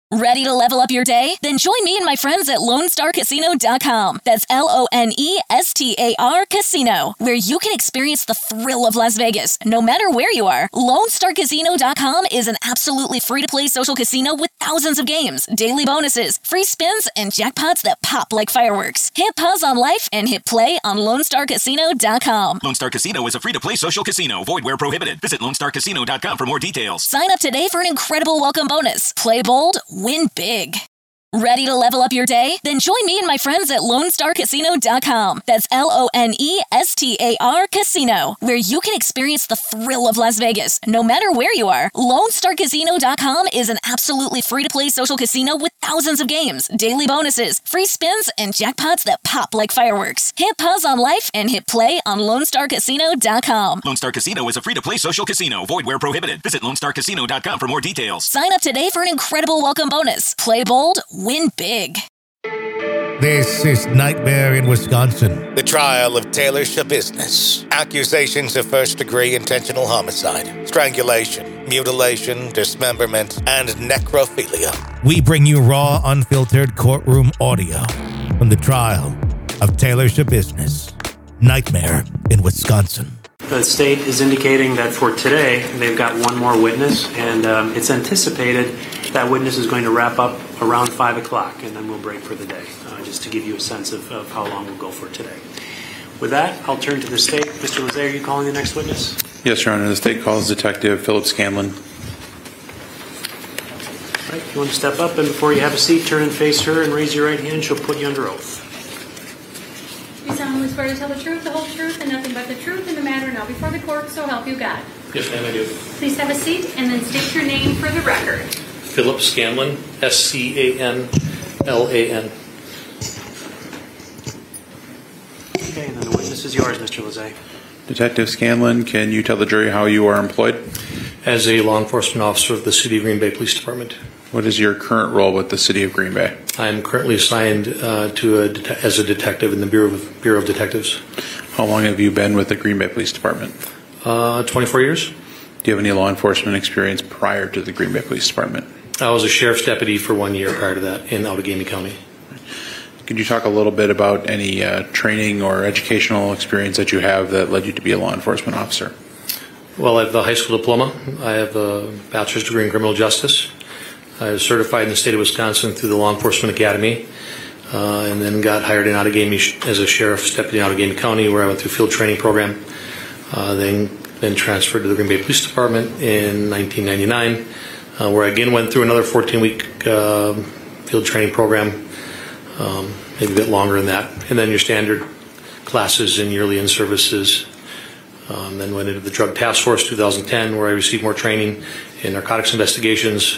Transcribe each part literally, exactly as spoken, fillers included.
Ready to level up your day? Then join me and my friends at Lone Star Casino dot com. That's L O N E S T A R Casino, where you can experience the thrill of Las Vegas, no matter where you are. Lone Star Casino dot com is an absolutely free-to-play social casino with thousands of games, daily bonuses, free spins, and jackpots that pop like fireworks. Hit pause on life and hit play on Lone Star Casino dot com. Lone Star Casino is a free-to-play social casino. Void where prohibited. Visit Lone Star Casino dot com for more details. Sign up today for an incredible welcome bonus. Play bold, win big. Ready to level up your day? Then join me and my friends at Lone Star Casino dot com. That's L O N E S T A R Casino, where you can experience the thrill of Las Vegas, no matter where you are. Lone Star Casino dot com is an absolutely free-to-play social casino with thousands of games, daily bonuses, free spins, and jackpots that pop like fireworks. Hit pause on life and hit play on Lone Star Casino dot com. Lone Star Casino is a free-to-play social casino. Void where prohibited. Visit Lone Star Casino dot com for more details. Sign up today for an incredible welcome bonus. Play bold, win big. This is Nightmare in Wisconsin. The trial of Taylor Schabusiness. Accusations of first-degree intentional homicide, strangulation, mutilation, dismemberment, and necrophilia. We bring you raw, unfiltered courtroom audio from the trial of Taylor Schabusiness. Nightmare in Wisconsin. The state is indicating that for today, they've got one more witness, and um, it's anticipated that witness is going to wrap up around five o'clock, and then we'll break for the day, uh, just to give you a sense of, of how long we'll go for today. With that, I'll turn to the state. Mister Lizzie, are you calling the next witness? Yes, Your Honor. The state calls Detective Philip Scanlon. All right, if you want to step up, and before you have a seat, turn and face her and raise your right hand. She'll put you under oath. You solemnly swear to tell the truth, the whole truth, and nothing but the truth in the matter now before the court, so help you God. Yes, ma'am, I do. Please have a seat and then state your name for the record. Philip Scanlon, S C A N L A N. Okay, and then the witness is yours, Mister Lizzie. Detective Scanlon, can you tell the jury how you are employed? As a law enforcement officer of the City of Green Bay Police Department. What is your current role with the City of Green Bay? I am currently assigned uh, to a det- as a detective in the Bureau of, Bureau of Detectives. How long have you been with the Green Bay Police Department? Uh, twenty-four years. Do you have any law enforcement experience prior to the Green Bay Police Department? I was a sheriff's deputy for one year prior to that in Outagamie County. Could you talk a little bit about any uh, training or educational experience that you have that led you to be a law enforcement officer? Well, I have a high school diploma. I have a bachelor's degree in criminal justice. I was certified in the state of Wisconsin through the Law Enforcement Academy, uh, and then got hired in Outagamie as a sheriff's deputy in Outagamie County, where I went through field training program. Uh, then, then transferred to the Green Bay Police Department in nineteen ninety-nine, uh, where I again went through another fourteen-week uh, field training program, um, maybe a bit longer than that, and then your standard classes and yearly in-services. Um, then went into the Drug Task Force two thousand ten, where I received more training in narcotics investigations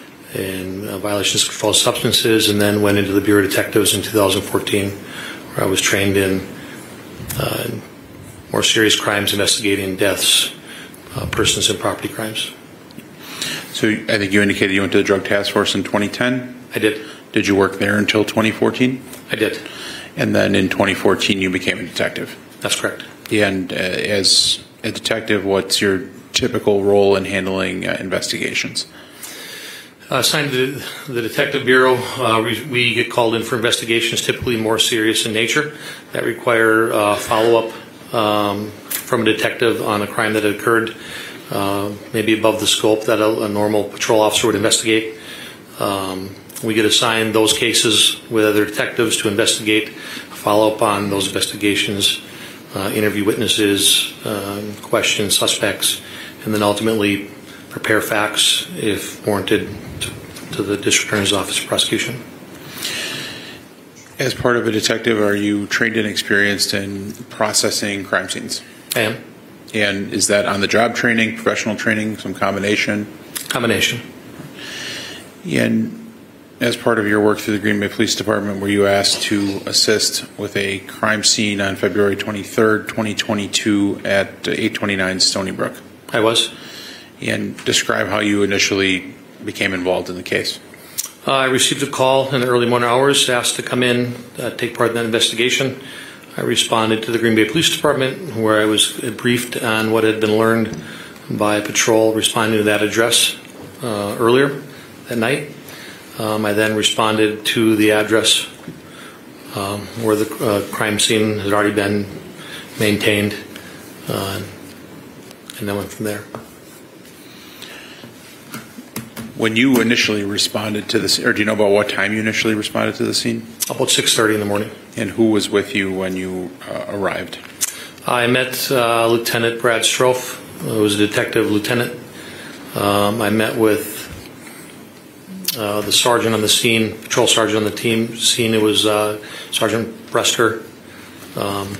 and uh, violations of controlled substances, and then went into the Bureau of Detectives in two thousand fourteen, where I was trained in uh, more serious crimes, investigating deaths, uh, persons, and property crimes. So I think you indicated you went to the Drug Task Force in twenty ten? I did. Did you work there until twenty fourteen? I did. And then in twenty fourteen you became a detective? That's correct. And uh, as a detective, what's your typical role in handling uh, investigations? Uh, assigned to the Detective Bureau, uh, we, we get called in for investigations typically more serious in nature that require uh, follow-up um, from a detective on a crime that occurred uh, maybe above the scope that a, a normal patrol officer would investigate. Um, we get assigned those cases with other detectives to investigate, follow up on those investigations, uh, interview witnesses, uh, question suspects, and then ultimately prepare facts if warranted to, to the District Attorney's Office of Prosecution. As part of a detective, are you trained and experienced in processing crime scenes? I am. And is that on-the-job training, professional training, some combination? Combination. And as part of your work through the Green Bay Police Department, were you asked to assist with a crime scene on February twenty-third, twenty twenty-two at eight twenty-nine Stony Brook? I was. And describe how you initially became involved in the case. Uh, I received a call in the early morning hours, asked to come in, uh, take part in that investigation. I responded to the Green Bay Police Department, where I was briefed on what had been learned by patrol responding to that address uh, earlier that night. Um, I then responded to the address um, where the uh, crime scene had already been maintained, uh, and then went from there. When you initially responded to this, or do you know about what time you initially responded to the scene? About six thirty in the morning. And who was with you when you uh, arrived? I met uh, Lieutenant Brad Strofe, who was a detective lieutenant. Um, I met with uh, the sergeant on the scene, patrol sergeant on the team scene. It was uh, Sergeant Bresker. Um,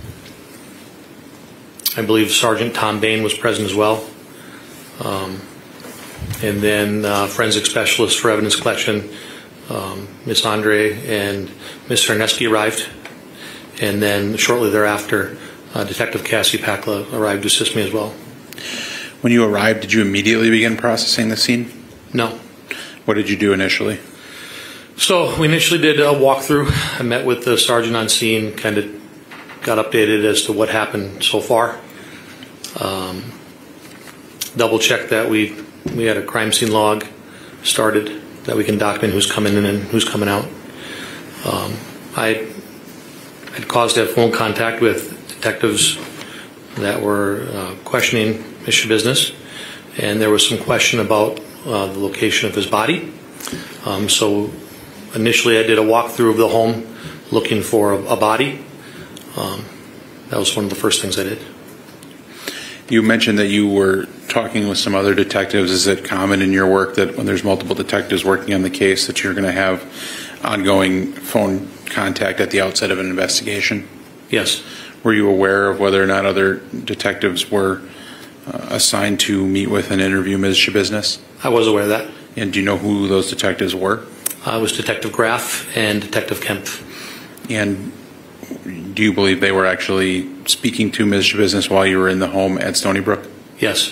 I believe Sergeant Tom Bain was present as well. Um, and then uh, forensic specialist for evidence collection, um, Miss Andre and Miss Cerneski arrived. And then shortly thereafter, uh, Detective Cassie Pakla arrived to assist me as well. When you arrived, did you immediately begin processing the scene? No. What did you do initially? So we initially did a walkthrough. I met with the sergeant on scene, kind of got updated as to what happened so far. Um, double checked that we we had a crime scene log started that we can document who's coming in and who's coming out. Um, I had caused to have phone contact with detectives that were uh, questioning Mister Business, and there was some question about uh, the location of his body. Um, so initially I did a walkthrough of the home looking for a, a body. Um, that was one of the first things I did. You mentioned that you were talking with some other detectives. Is it common in your work that when there's multiple detectives working on the case that you're going to have ongoing phone contact at the outset of an investigation? Yes. Were you aware of whether or not other detectives were uh, assigned to meet with and interview Miz Shabiznes? I was aware of that. And do you know who those detectives were? I was Detective Graff and Detective Kemp. And do you believe they were actually speaking to Miz Shabiznes while you were in the home at Stony Brook? Yes.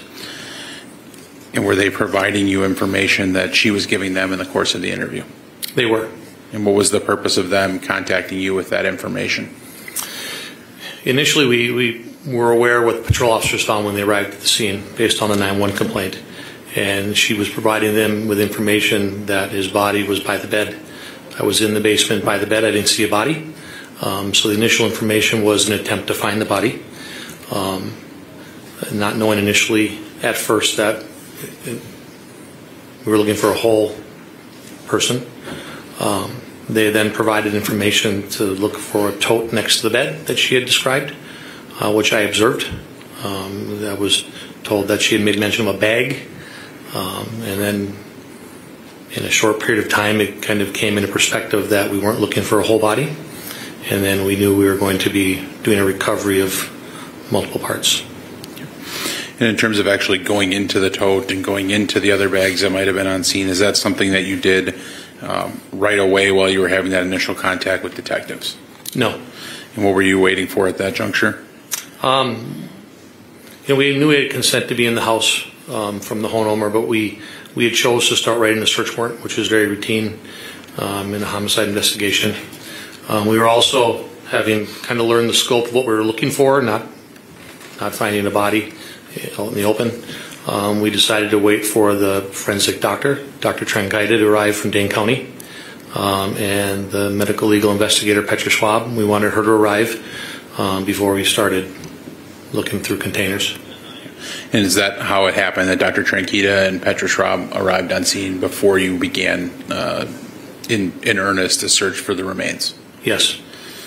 And were they providing you information that she was giving them in the course of the interview? They were. And what was the purpose of them contacting you with that information? Initially, we, we were aware what the patrol officers found when they arrived at the scene based on the nine one one complaint. And she was providing them with information that his body was by the bed. I was in the basement by the bed. I didn't see a body. Um, so the initial information was an attempt to find the body. Um, not knowing initially at first that it, we were looking for a whole person. Um, they then provided information to look for a tote next to the bed that she had described, uh, which I observed. Um, I was told that she had made mention of a bag. Um, and then in a short period of time, it kind of came into perspective that we weren't looking for a whole body. And then we knew we were going to be doing a recovery of multiple parts. And in terms of actually going into the tote and going into the other bags that might have been on scene, is that something that you did um, right away while you were having that initial contact with detectives? No. And what were you waiting for at that juncture? Um, you know, we knew we had consent to be in the house um, from the homeowner, but we, we had chose to start writing the search warrant, which is very routine um, in a homicide investigation. Um, we were also having kind of learned the scope of what we were looking for, not not finding a body out in the open. Um, we decided to wait for the forensic doctor, Doctor Trengaita, to arrive from Dane County, um, and the medical legal investigator, Petra Schwab. We wanted her to arrive um, before we started looking through containers. And is that how it happened, that Doctor Trengaita and Petra Schwab arrived on scene before you began uh, in, in earnest to search for the remains? Yes.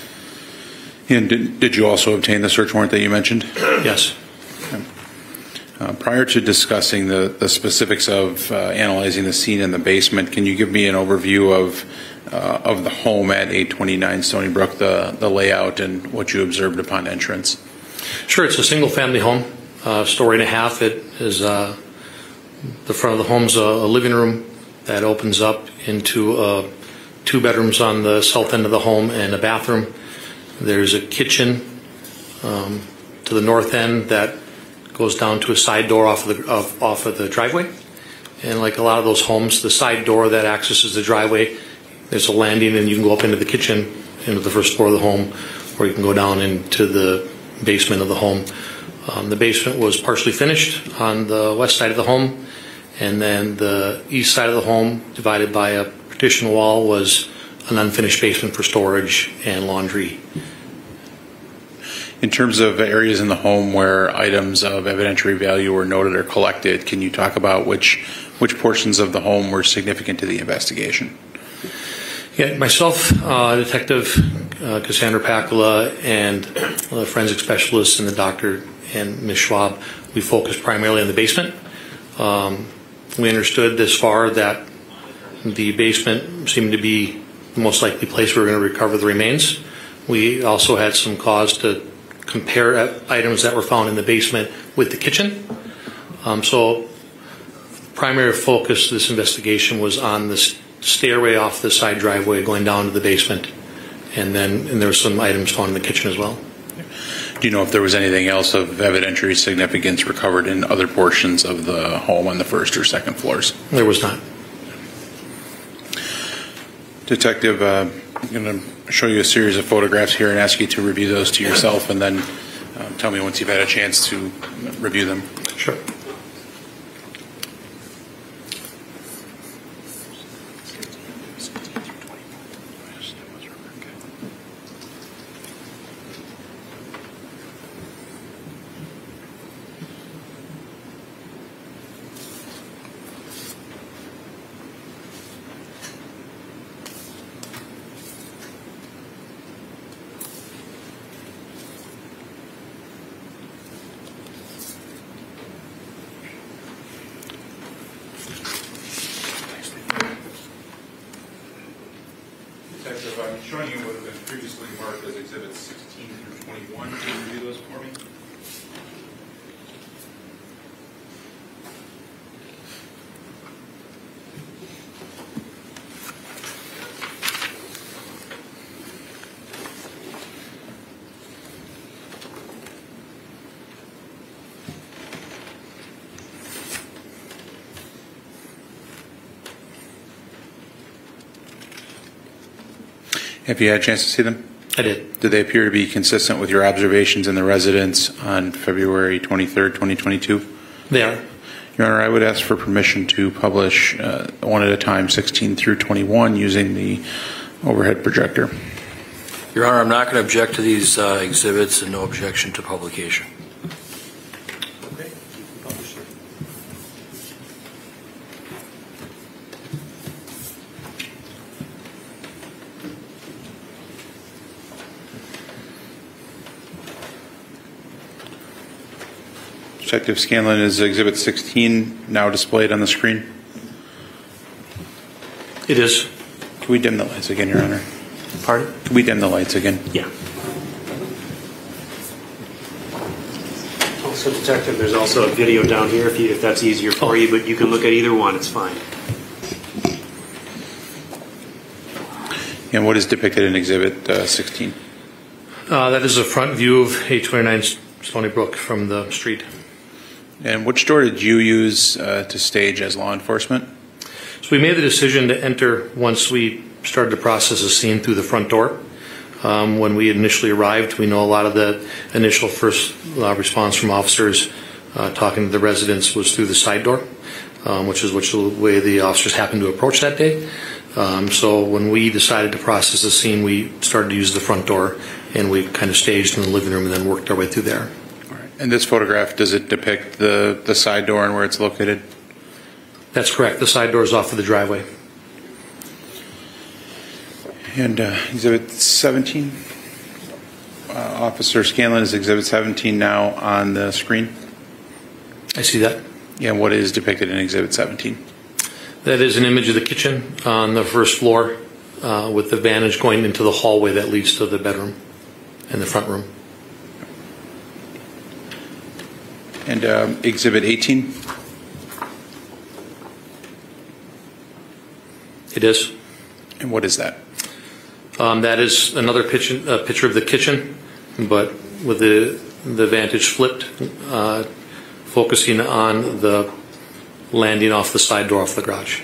And did, did you also obtain the search warrant that you mentioned? Yes. Okay. Uh, prior to discussing the, the specifics of uh, analyzing the scene in the basement, can you give me an overview of uh, of the home at eight twenty-nine Stony Brook, the, the layout and what you observed upon entrance? Sure. It's a single-family home, uh, story and a half. It is uh, the front of the home's a, a living room that opens up into uh, two bedrooms on the south end of the home and a bathroom. There's a kitchen um, to the north end that goes down to a side door off of the of, off of the driveway. And like a lot of those homes, the side door that accesses the driveway, there's a landing and you can go up into the kitchen, into the first floor of the home, or you can go down into the basement of the home. Um, the basement was partially finished on the west side of the home, and then the east side of the home, divided by a traditional wall was an unfinished basement for storage and laundry. In terms of areas in the home where items of evidentiary value were noted or collected, can you talk about which which portions of the home were significant to the investigation? Yeah, myself, uh, Detective uh, Cassandra Pacula, and the forensic specialist and the doctor and Miz Schwab, we focused primarily on the basement. Um, we understood this far that the basement seemed to be the most likely place we were going to recover the remains. We also had some cause to compare items that were found in the basement with the kitchen. Um, so primary focus of this investigation was on the stairway off the side driveway going down to the basement, and then and there were some items found in the kitchen as well. Do you know if there was anything else of evidentiary significance recovered in other portions of the home on the first or second floors? There was not. Detective, uh, I'm going to show you a series of photographs here and ask you to review those to yourself, and then um, tell me once you've had a chance to review them. Sure. Detective, I'm showing you what have been previously marked as exhibits sixteen through twenty-one. Can you review those for me? Have you had a chance to see them? I did. Did they appear to be consistent with your observations in the residence on February twenty-third, twenty twenty-two? They are. Your Honor, I would ask for permission to publish uh, one at a time, sixteen through twenty-one, using the overhead projector. Your Honor, I'm not going to object to these uh, exhibits, and no objection to publication. Okay. Detective Scanlon, is Exhibit sixteen now displayed on the screen? It is. Can we dim the lights again, Your Honor? Pardon? Can we dim the lights again? Yeah. Also, Detective, there's also a video down here if, you, if that's easier for you, but you can look at either one. It's fine. And what is depicted in Exhibit uh, sixteen? Uh, that is a front view of eight twenty-nine Stony Brook from the street. And which door did you use uh, to stage as law enforcement? So we made the decision to enter once we started the process of scene through the front door. Um, when we initially arrived, we know a lot of the initial first uh, response from officers uh, talking to the residents was through the side door, um, which is which the way the officers happened to approach that day. Um, so when we decided to process the scene, we started to use the front door, and we kind of staged in the living room and then worked our way through there. All right. And this photograph, does it depict the, the side door and where it's located? That's correct. The side door is off of the driveway. And uh, Exhibit seventeen? Uh, Officer Scanlon, is Exhibit seventeen now on the screen? I see that. Yeah, what is depicted in Exhibit seventeen? That is an image of the kitchen on the first floor uh, with the vantage going into the hallway that leads to the bedroom and the front room. And um, Exhibit eighteen? It is. And what is that? Um, that is another picture, uh, picture of the kitchen, but with the the vantage flipped, uh, focusing on the landing off the side door off the garage.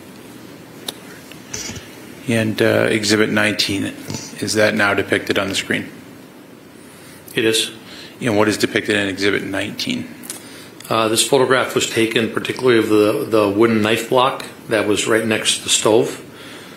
And uh, Exhibit nineteen, is that now depicted on the screen? It is. And what is depicted in Exhibit nineteen? Uh, this photograph was taken particularly of the, the wooden knife block that was right next to the stove.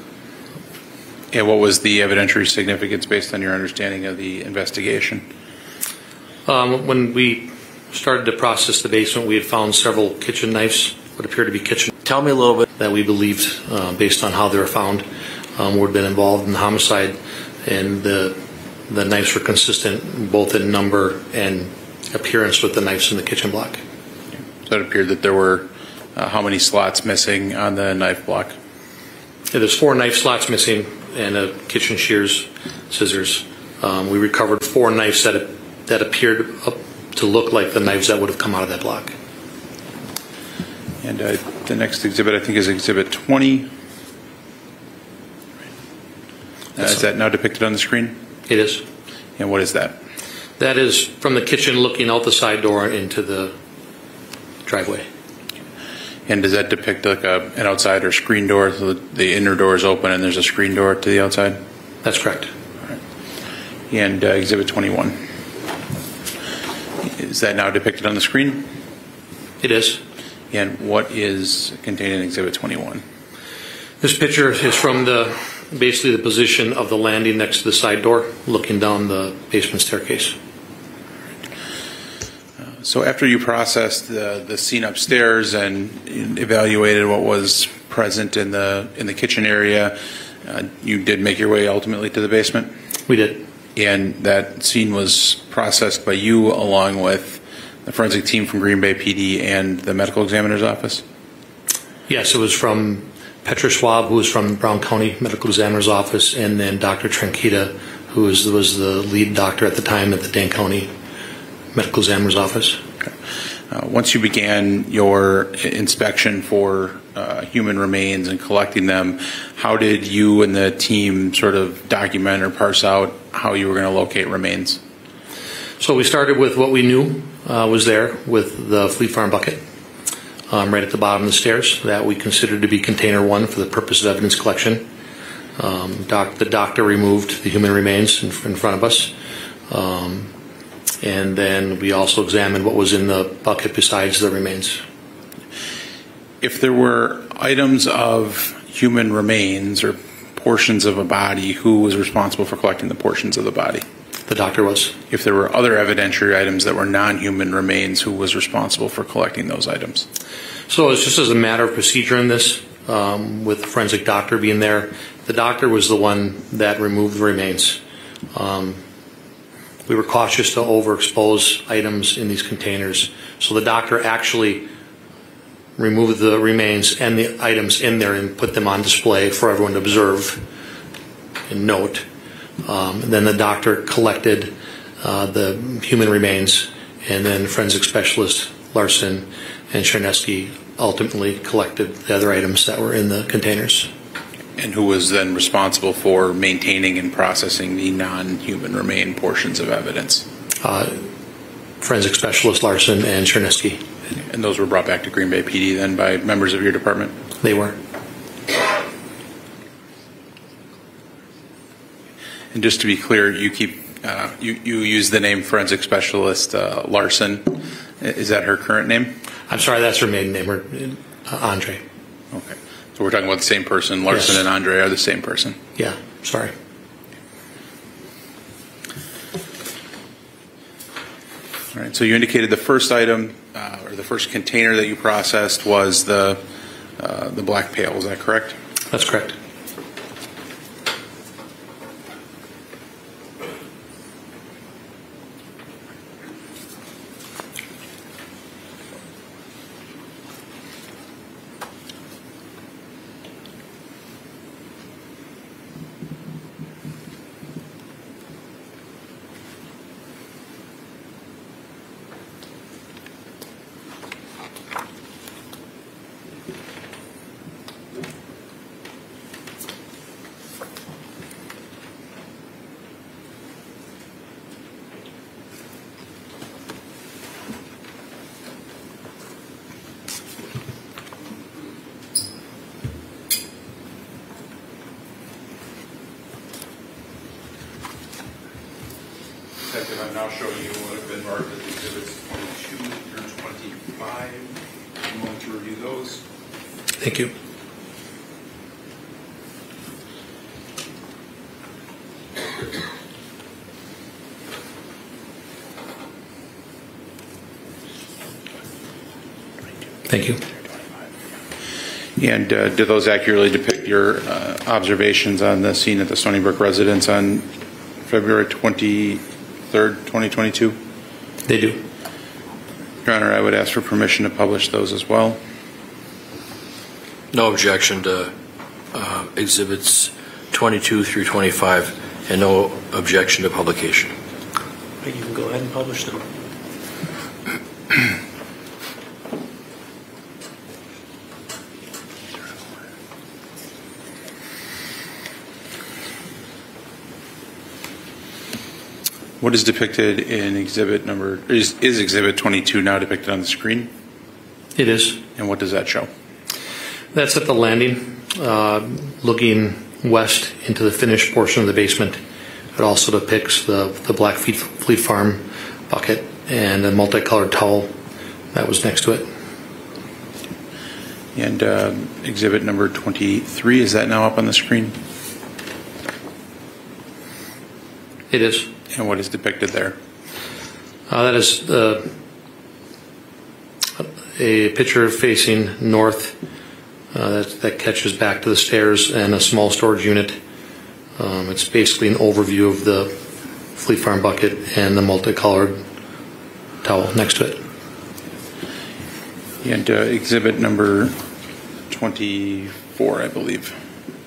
And what was the evidentiary significance based on your understanding of the investigation? Um, when we started to process the basement, we had found several kitchen knives, what appeared to be kitchen. Tell me a little bit. That we believed, uh, based on how they were found, um, would have been involved in the homicide, and the the knives were consistent both in number and appearance with the knives in the kitchen block. So it appeared that there were uh, how many slots missing on the knife block? Yeah, there's four knife slots missing and a kitchen shears, scissors. Um, we recovered four knives that that appeared up to look like the knives that would have come out of that block. And uh, the next exhibit, I think, is Exhibit twenty. Uh, is that now depicted on the screen? It is. And what is that? That is from the kitchen looking out the side door into the driveway. And does that depict like a, an outside or screen door? So the, the inner door is open and there's a screen door to the outside? That's correct. All right. And uh, Exhibit twenty-one. Is that now depicted on the screen? It is. And what is contained in Exhibit twenty-one? This picture is from the basically the position of the landing next to the side door, looking down the basement staircase. Uh, so after you processed the, the scene upstairs and evaluated what was present in the in the kitchen area, uh, you did make your way ultimately to the basement? We did. And that scene was processed by you along with the forensic team from Green Bay P D and the medical examiner's office? Yes, it was from Petra Schwab, who was from Brown County Medical Examiner's Office, and then Doctor Tranquita, who was, was the lead doctor at the time at the Dane County Medical Examiner's Office. Okay. Uh, once you began your inspection for uh, human remains and collecting them, how did you and the team sort of document or parse out how you were going to locate remains? So we started with what we knew uh, was there with the Fleet Farm bucket. Um, right at the bottom of the stairs that we considered to be container one for the purpose of evidence collection. Um, doc, the doctor removed the human remains in, in front of us. Um, and then we also examined what was in the bucket besides the remains. If there were items of human remains or portions of a body, who was responsible for collecting the portions of the body? The doctor was. If there were other evidentiary items that were non-human remains, who was responsible for collecting those items? So it's just as a matter of procedure in this, um, with the forensic doctor being there, the doctor was the one that removed the remains. Um, we were cautious to overexpose items in these containers, so the doctor actually removed the remains and the items in there and put them on display for everyone to observe and note. Um, and then the doctor collected uh, the human remains, and then forensic specialist Larson and Chernesky ultimately collected the other items that were in the containers. And who was then responsible for maintaining and processing the non-human remain portions of evidence? Uh, forensic specialist Larson and Chernesky. And those were brought back to Green Bay P D then by members of your department? They were. And just to be clear, you keep uh, you you use the name forensic specialist uh, Larson. Is that her current name? I'm sorry, that's her maiden name, her, uh, Andre. Okay, so we're talking about the same person. Larson Yes. and Andre are the same person. Yeah, sorry. All right. So you indicated the first item uh, or the first container that you processed was the uh, the black pail. Is that correct? That's correct. Detective, I'm now showing you what have been marked as exhibits twenty-two through twenty-five. I'm going to review those. Thank you. Thank you. And uh, do those accurately depict your uh, observations on the scene at the Stony Brook residence on February twenty-third, twenty twenty-two? They do. Your Honor, I would ask for permission to publish those as well. No objection to uh, exhibits twenty-two through twenty-five, and no objection to publication. You can go ahead and publish them. What is depicted in exhibit number, is, is exhibit twenty-two now depicted on the screen? It is. And what does that show? That's at the landing, uh, looking west into the finished portion of the basement. It also depicts the, the Black Fleet, Fleet Farm bucket and a multicolored towel that was next to it. And uh, exhibit number twenty-three, is that now up on the screen? It is. And what is depicted there? Uh, that is uh, a picture facing north uh, that, that catches back to the stairs and a small storage unit. Um, it's basically an overview of the Fleet Farm bucket and the multicolored towel next to it. And uh, exhibit number twenty-four, I believe.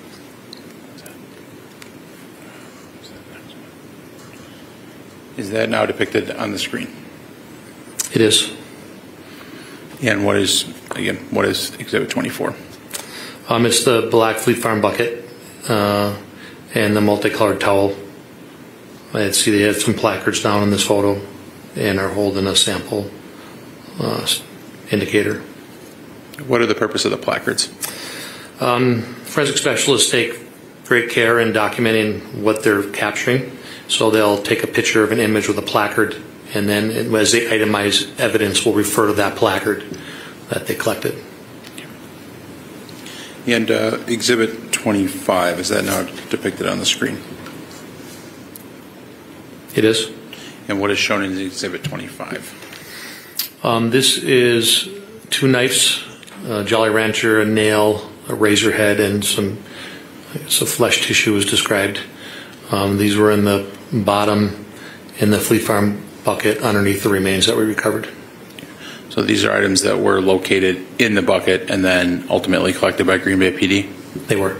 Is that now depicted on the screen? It is. And what is, again, what is exhibit twenty-four? Um, it's the Black Fleet Farm bucket uh, and the multicolored towel. I see they have some placards down in this photo and are holding a sample uh, indicator. What are the purpose of the placards? Um, forensic specialists take great care in documenting what they're capturing. So they'll take a picture of an image with a placard, and then as they itemize evidence, will refer to that placard that they collected. And uh, exhibit twenty-five, is that now depicted on the screen? It is. And what is shown in exhibit twenty-five? Um, this is two knives, a Jolly Rancher, a nail, a razor head, and some, some flesh tissue is described. Um, these were in the bottom in the Fleet Farm bucket underneath the remains that we recovered. So these are items that were located in the bucket and then ultimately collected by Green Bay P D? They were.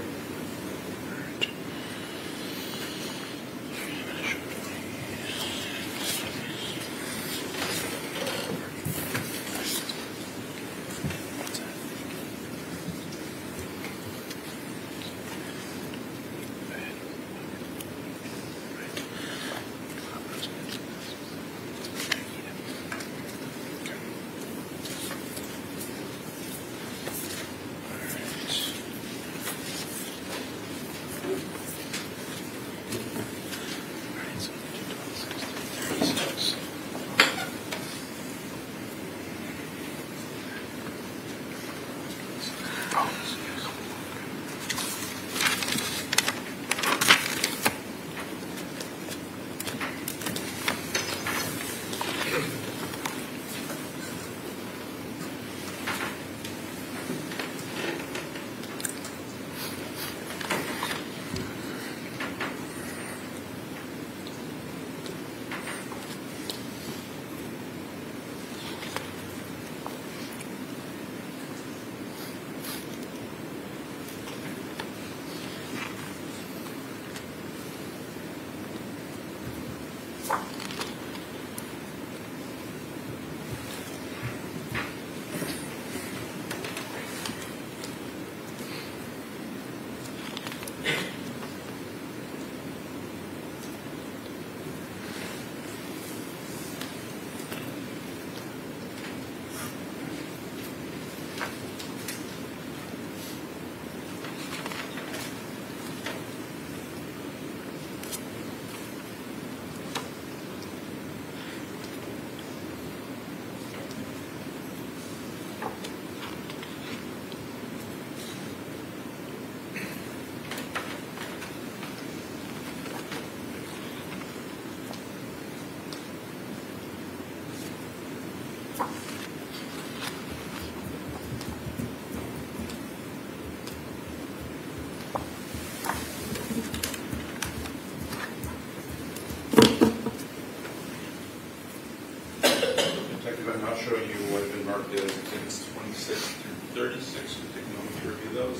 show you what have been marked as exhibits twenty-six through thirty-six. We'll take a moment to review those.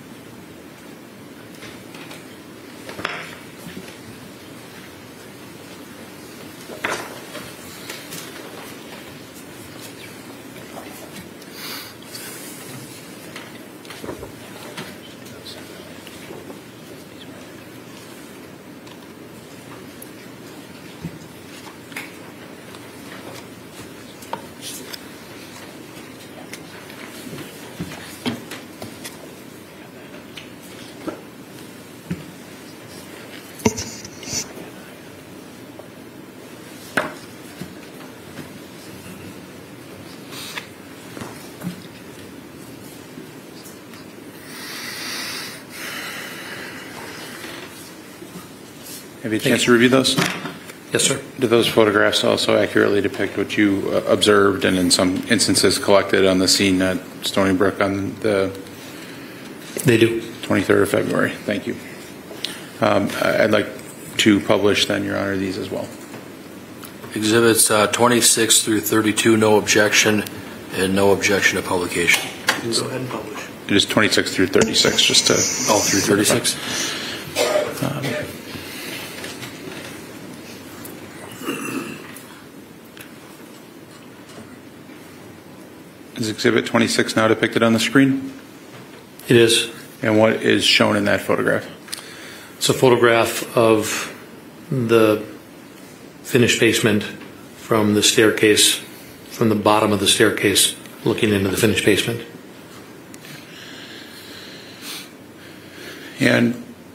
Have you had a chance to review those? Yes, sir. Do those photographs also accurately depict what you uh, observed and in some instances collected on the scene at Stony Brook on the They do. twenty-third of February? Thank you. Um, I'd like to publish then, Your Honor, these as well. Exhibits uh, twenty-six through thirty-two, no objection, and no objection to publication. You can go ahead and publish. It is twenty-six through thirty-six, just to... All through thirty-six? Um, Is Exhibit twenty-six now depicted on the screen? It is. And what is shown in that photograph? It's a photograph of the finished basement from the staircase, from the bottom of the staircase, looking into the finished basement. And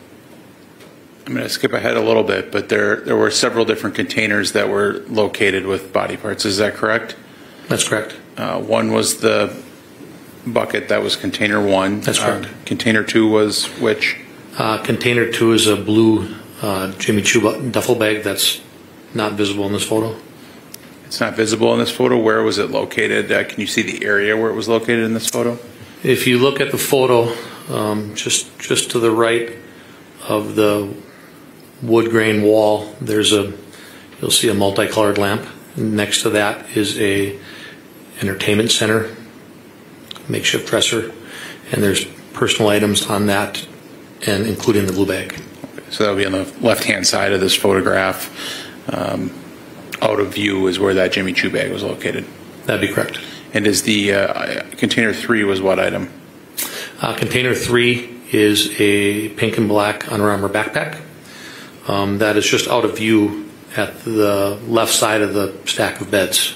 I'm going to skip ahead a little bit, but there there were several different containers that were located with body parts. Is that correct? That's correct. Uh, one was the bucket that was container one. That's correct. Uh, container two was which? Uh, container two is a blue uh, Jimmy Choo duffel bag that's not visible in this photo. It's not visible in this photo. Where was it located? Uh, can you see the area where it was located in this photo? If you look at the photo, um, just just to the right of the wood grain wall, there's a you'll see a multicolored lamp. Next to that is a entertainment center, makeshift dresser, and there's personal items on that, and including the blue bag. So that'll be on the left-hand side of this photograph. Um, out of view is where that Jimmy Choo bag was located. That'd be correct. And is the uh, container three was what item? Uh, container three is a pink and black Under Armour backpack. Um, that is just out of view at the left side of the stack of beds.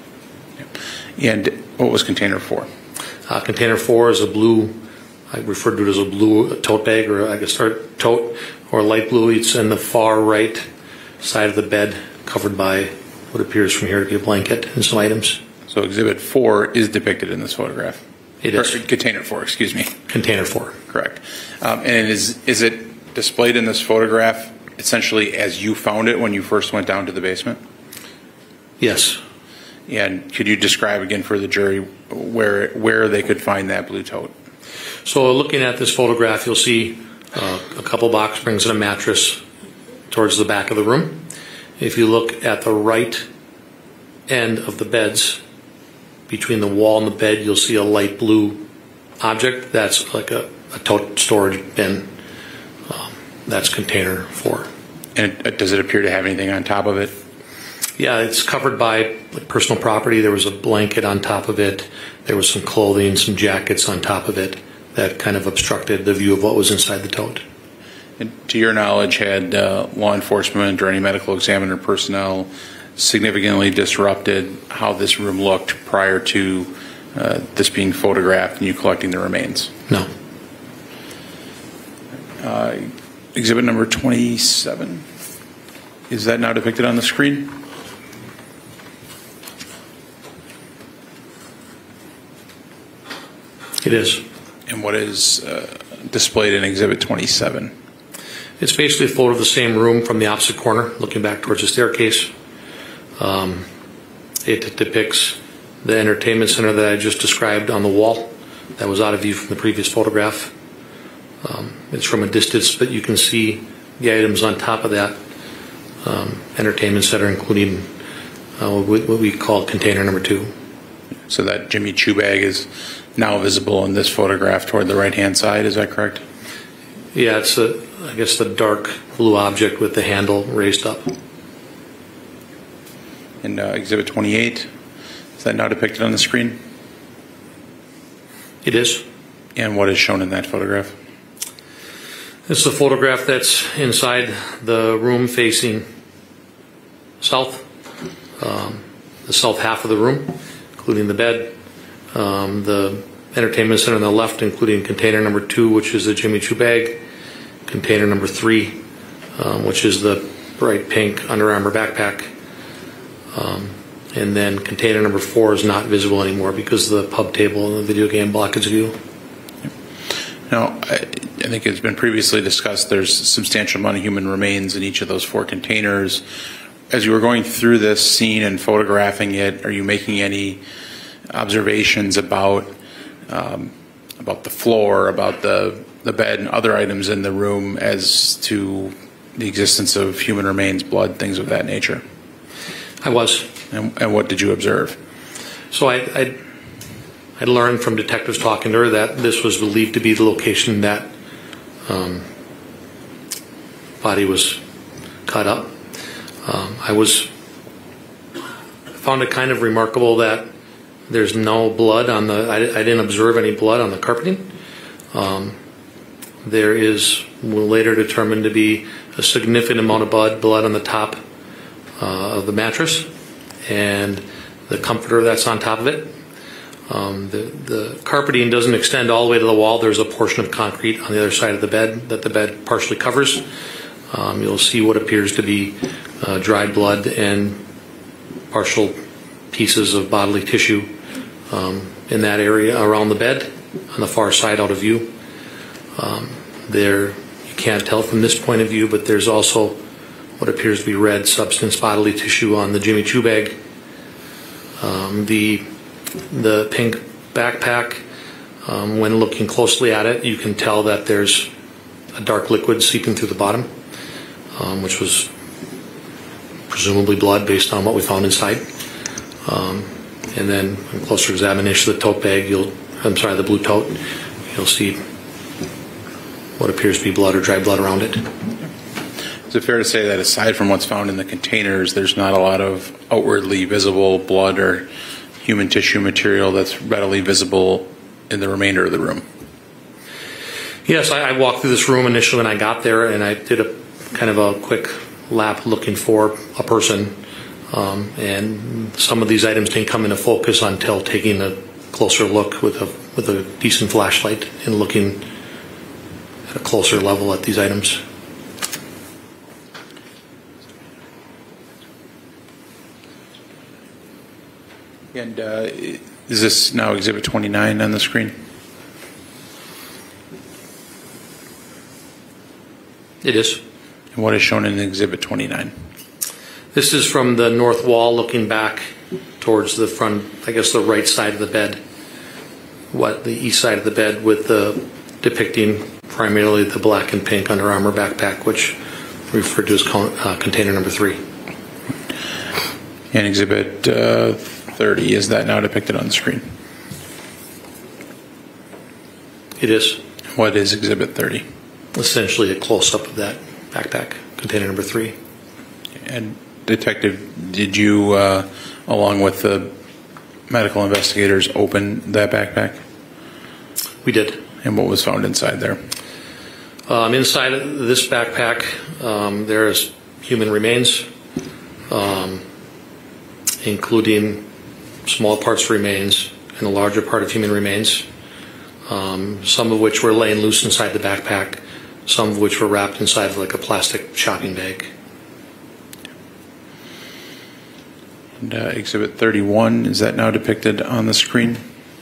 And what was container four? Uh, container four is a blue, I refer to it as a blue tote bag, or I guess or tote, or light blue. It's in the far right side of the bed, covered by what appears from here to be a blanket and some items. So exhibit four is depicted in this photograph? It is. Or, container four, excuse me. Container four. Correct. Um, and it is, is it displayed in this photograph essentially as you found it when you first went down to the basement? Yes. And could you describe again for the jury where where they could find that blue tote? So looking at this photograph, you'll see uh, a couple box springs and a mattress towards the back of the room. If you look at the right end of the beds, between the wall and the bed, you'll see a light blue object. That's like a, a tote storage bin. Um, that's container four. And it, does it appear to have anything on top of it? Yeah, it's covered by like, personal property. There was a blanket on top of it. There was some clothing, some jackets on top of it that kind of obstructed the view of what was inside the tote. And to your knowledge, had uh, law enforcement or any medical examiner personnel significantly disrupted how this room looked prior to uh, this being photographed and you collecting the remains? No. Uh, exhibit number twenty-seven. Is that now depicted on the screen? It is. And what is uh, displayed in exhibit twenty-seven? It's basically a photo of the same room from the opposite corner, looking back towards the staircase. Um, it depicts the entertainment center that I just described on the wall that was out of view from the previous photograph. Um, it's from a distance, but you can see the items on top of that um, entertainment center, including uh, what we call container number two. So that Jimmy Choo bag is now visible in this photograph toward the right-hand side, is that correct? Yeah, it's, a, I guess, the dark blue object with the handle raised up. And uh, Exhibit twenty-eight, is that now depicted on the screen? It is. And what is shown in that photograph? It's the photograph that's inside the room facing south, um, the south half of the room, including the bed, um, the entertainment center on the left, including container number two, which is the Jimmy Choo bag, container number three, um, which is the bright pink Under Armour backpack, um, and then container number four is not visible anymore because the pub table and the video game block is view. Now, I, I think it's been previously discussed there's a substantial amount of human remains in each of those four containers. As you were going through this scene and photographing it, are you making any observations about um, about the floor, about the, the bed and other items in the room as to the existence of human remains, blood, things of that nature? I was. And, and what did you observe? So I, I, I learned from detectives talking to her that this was believed to be the location that um, body was cut up. Um, I was found it kind of remarkable that there's no blood on the. I, I didn't observe any blood on the carpeting. Um, there is later determined to be a significant amount of blood blood on the top uh, of the mattress and the comforter that's on top of it. Um, the, the carpeting doesn't extend all the way to the wall. There's a portion of concrete on the other side of the bed that the bed partially covers. Um, you'll see what appears to be uh, dried blood and partial pieces of bodily tissue um, in that area around the bed on the far side out of view. Um, there, you can't tell from this point of view, but there's also what appears to be red substance bodily tissue on the Jimmy Choo bag. Um, the the pink backpack, um, when looking closely at it, you can tell that there's a dark liquid seeping through the bottom, um, which was presumably blood based on what we found inside. Um, and then on closer examination of the tote bag, you'll, I'm sorry, the blue tote, you'll see what appears to be blood or dry blood around it. Is it fair to say that aside from what's found in the containers, there's not a lot of outwardly visible blood or human tissue material that's readily visible in the remainder of the room? Yes, I, I walked through this room initially when I got there, and I did a kind of a quick lap looking for a person. Um, and some of these items didn't come into focus until taking a closer look with a with a decent flashlight and looking at a closer level at these items. And uh, is this now Exhibit twenty-nine on the screen? It is. And what is shown in Exhibit twenty-nine? This is from the north wall looking back towards the front, I guess the right side of the bed. What, the east side of the bed with the depicting primarily the black and pink Under Armour backpack, which we refer to as con- uh, container number three. And Exhibit uh, thirty, is that now depicted on the screen? It is. What is Exhibit thirty? Essentially a close-up of that backpack, container number three. And Detective, did you, uh, along with the medical investigators, open that backpack? We did. And what was found inside there? Um, inside this backpack, um, there's human remains, um, including small parts remains and a larger part of human remains, um, some of which were laying loose inside the backpack, some of which were wrapped inside of like a plastic shopping bag. And, uh, Exhibit thirty-one, is that now depicted on the screen?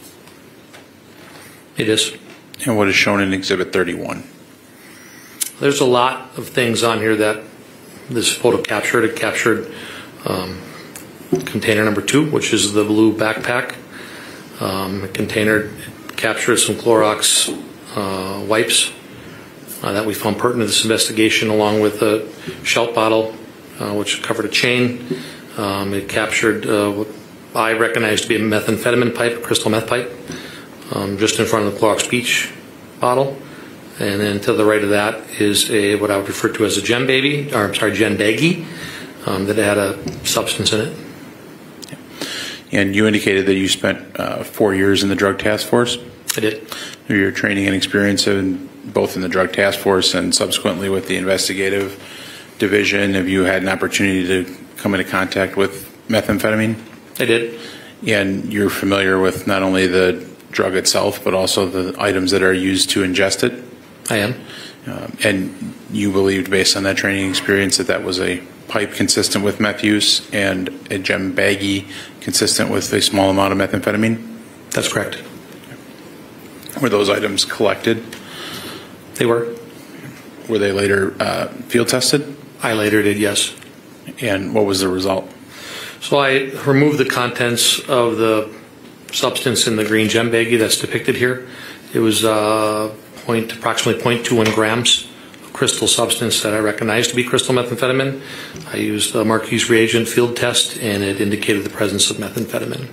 It is. And what is shown in Exhibit thirty-one? There's a lot of things on here that this photo captured. It captured um, container number two, which is the blue backpack. Um, a container it captured some Clorox uh, wipes uh, that we found pertinent to this investigation, along with a Shelt bottle, uh, which covered a chain. Um, it captured uh, what I recognize to be a methamphetamine pipe, a crystal meth pipe, um, just in front of the Clorox Peach bottle. And then to the right of that is a what I would refer to as a Gem Baby, or I'm sorry, Gem Baggie, um, that had a substance in it. And you indicated that you spent uh, four years in the Drug Task Force. I did. Your training and experience in both in the Drug Task Force and subsequently with the investigative division. Have you had an opportunity to come into contact with methamphetamine? I did. And you're familiar with not only the drug itself, but also the items that are used to ingest it? I am. Um, and you believed, based on that training experience, that that was a pipe consistent with meth use and a Gem Baggie consistent with a small amount of methamphetamine? That's correct. Were those items collected? They were. Were they later uh, field tested? I later did, yes. And what was the result? So I removed the contents of the substance in the green Gem Baggie that's depicted here. It was uh, point, approximately zero point two one grams of crystal substance that I recognized to be crystal methamphetamine. I used a Marquis reagent field test, and it indicated the presence of methamphetamine.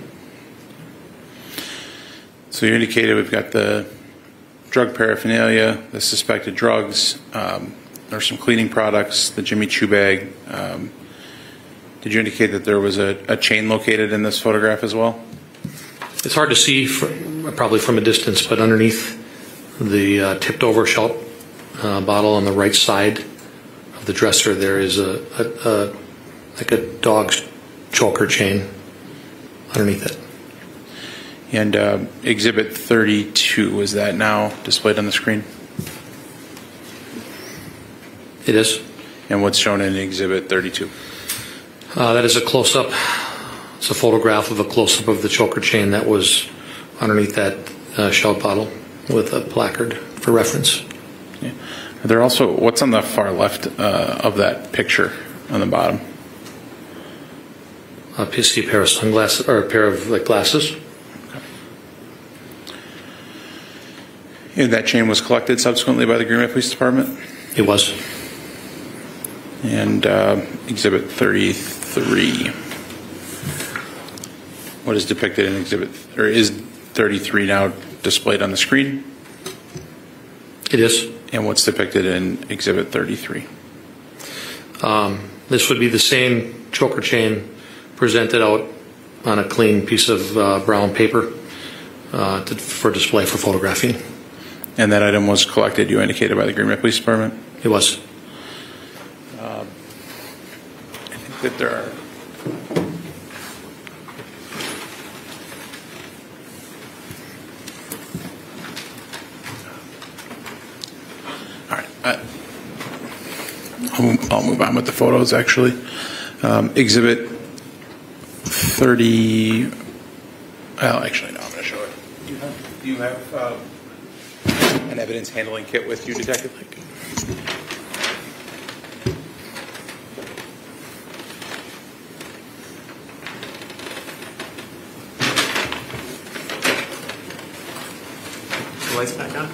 So you indicated we've got the drug paraphernalia, the suspected drugs, um, there's some cleaning products, the Jimmy Choo bag. Um, did you indicate that there was a, a chain located in this photograph as well? It's hard to see, from, probably from a distance, but underneath the uh, tipped over shell uh, bottle on the right side of the dresser, there is a, a, a like a dog's choker chain underneath it. And uh, Exhibit thirty-two, is that now displayed on the screen? It is. And what's shown in Exhibit thirty-two? Uh, that is a close-up. It's a photograph of a close-up of the choker chain that was underneath that uh, shell bottle with a placard for reference. Yeah. Are there also, what's on the far left uh, of that picture on the bottom? Uh, see a pair of sunglasses, or a pair of like glasses. And that chain was collected subsequently by the Green Bay Police Department? It was. And uh, Exhibit thirty-three. What is depicted in Exhibit, or is thirty-three now displayed on the screen? It is. And what's depicted in Exhibit thirty-three? Um, this would be the same choker chain presented out on a clean piece of uh, brown paper uh, to, for display for photographing. And that item was collected, you indicated, by the Green Bay Police Department? It was. Um, I think that there are... All right. I, I'll, I'll move on with the photos, actually. Um, exhibit thirty... Well, actually, no, I'm going to show it. Do you have... Do you have uh, an evidence handling kit with you, Detective? The lights back on?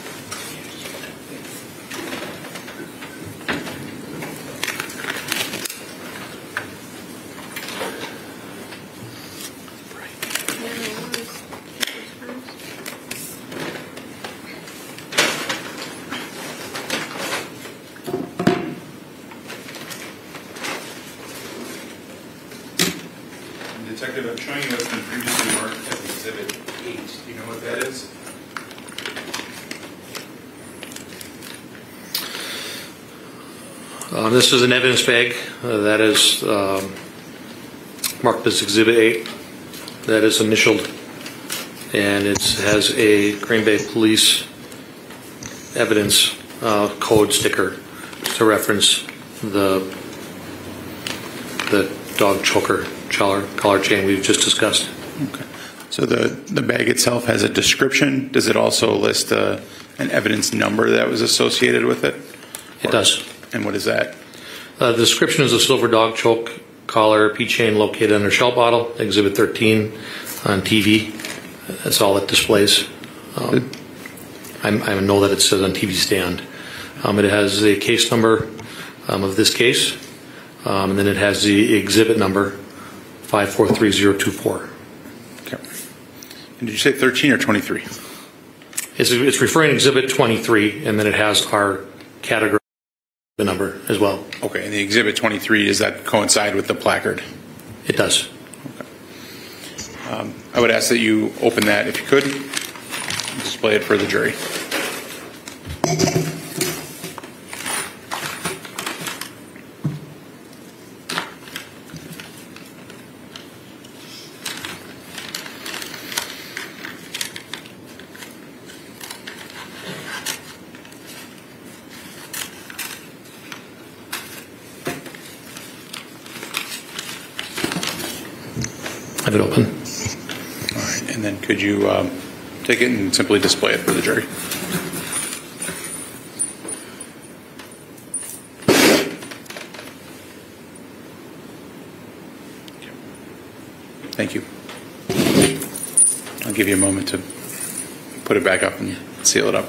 Detective, I'm showing you what's been previously marked as Exhibit eight. Do you know what that is? Uh, this is an evidence bag uh, that is um, marked as Exhibit eight. That is initialed, and it has a Green Bay Police evidence uh, code sticker to reference the the dog choker collar, collar chain we've just discussed. Okay. So the, the bag itself has a description. Does it also list uh, an evidence number that was associated with it? It or, does. And what is that? Uh, the description is a silver dog choke collar P chain located under shell bottle, Exhibit thirteen on T V. That's all it displays. Um, I'm, I know that it says on T V stand. Um, it has a case number um, of this case, um, and then it has the exhibit number five four three zero two four. Okay. And did you say thirteen or twenty-three? It's, it's referring to Exhibit twenty-three, and then it has our category the number as well. Okay, and the Exhibit twenty-three, does that coincide with the placard? It does. Okay. Um, I would ask that you open that if you could, display it for the jury. Have it open. All right, and then could you um, take it and simply display it for the jury? Thank you. I'll give you a moment to put it back up and seal it up.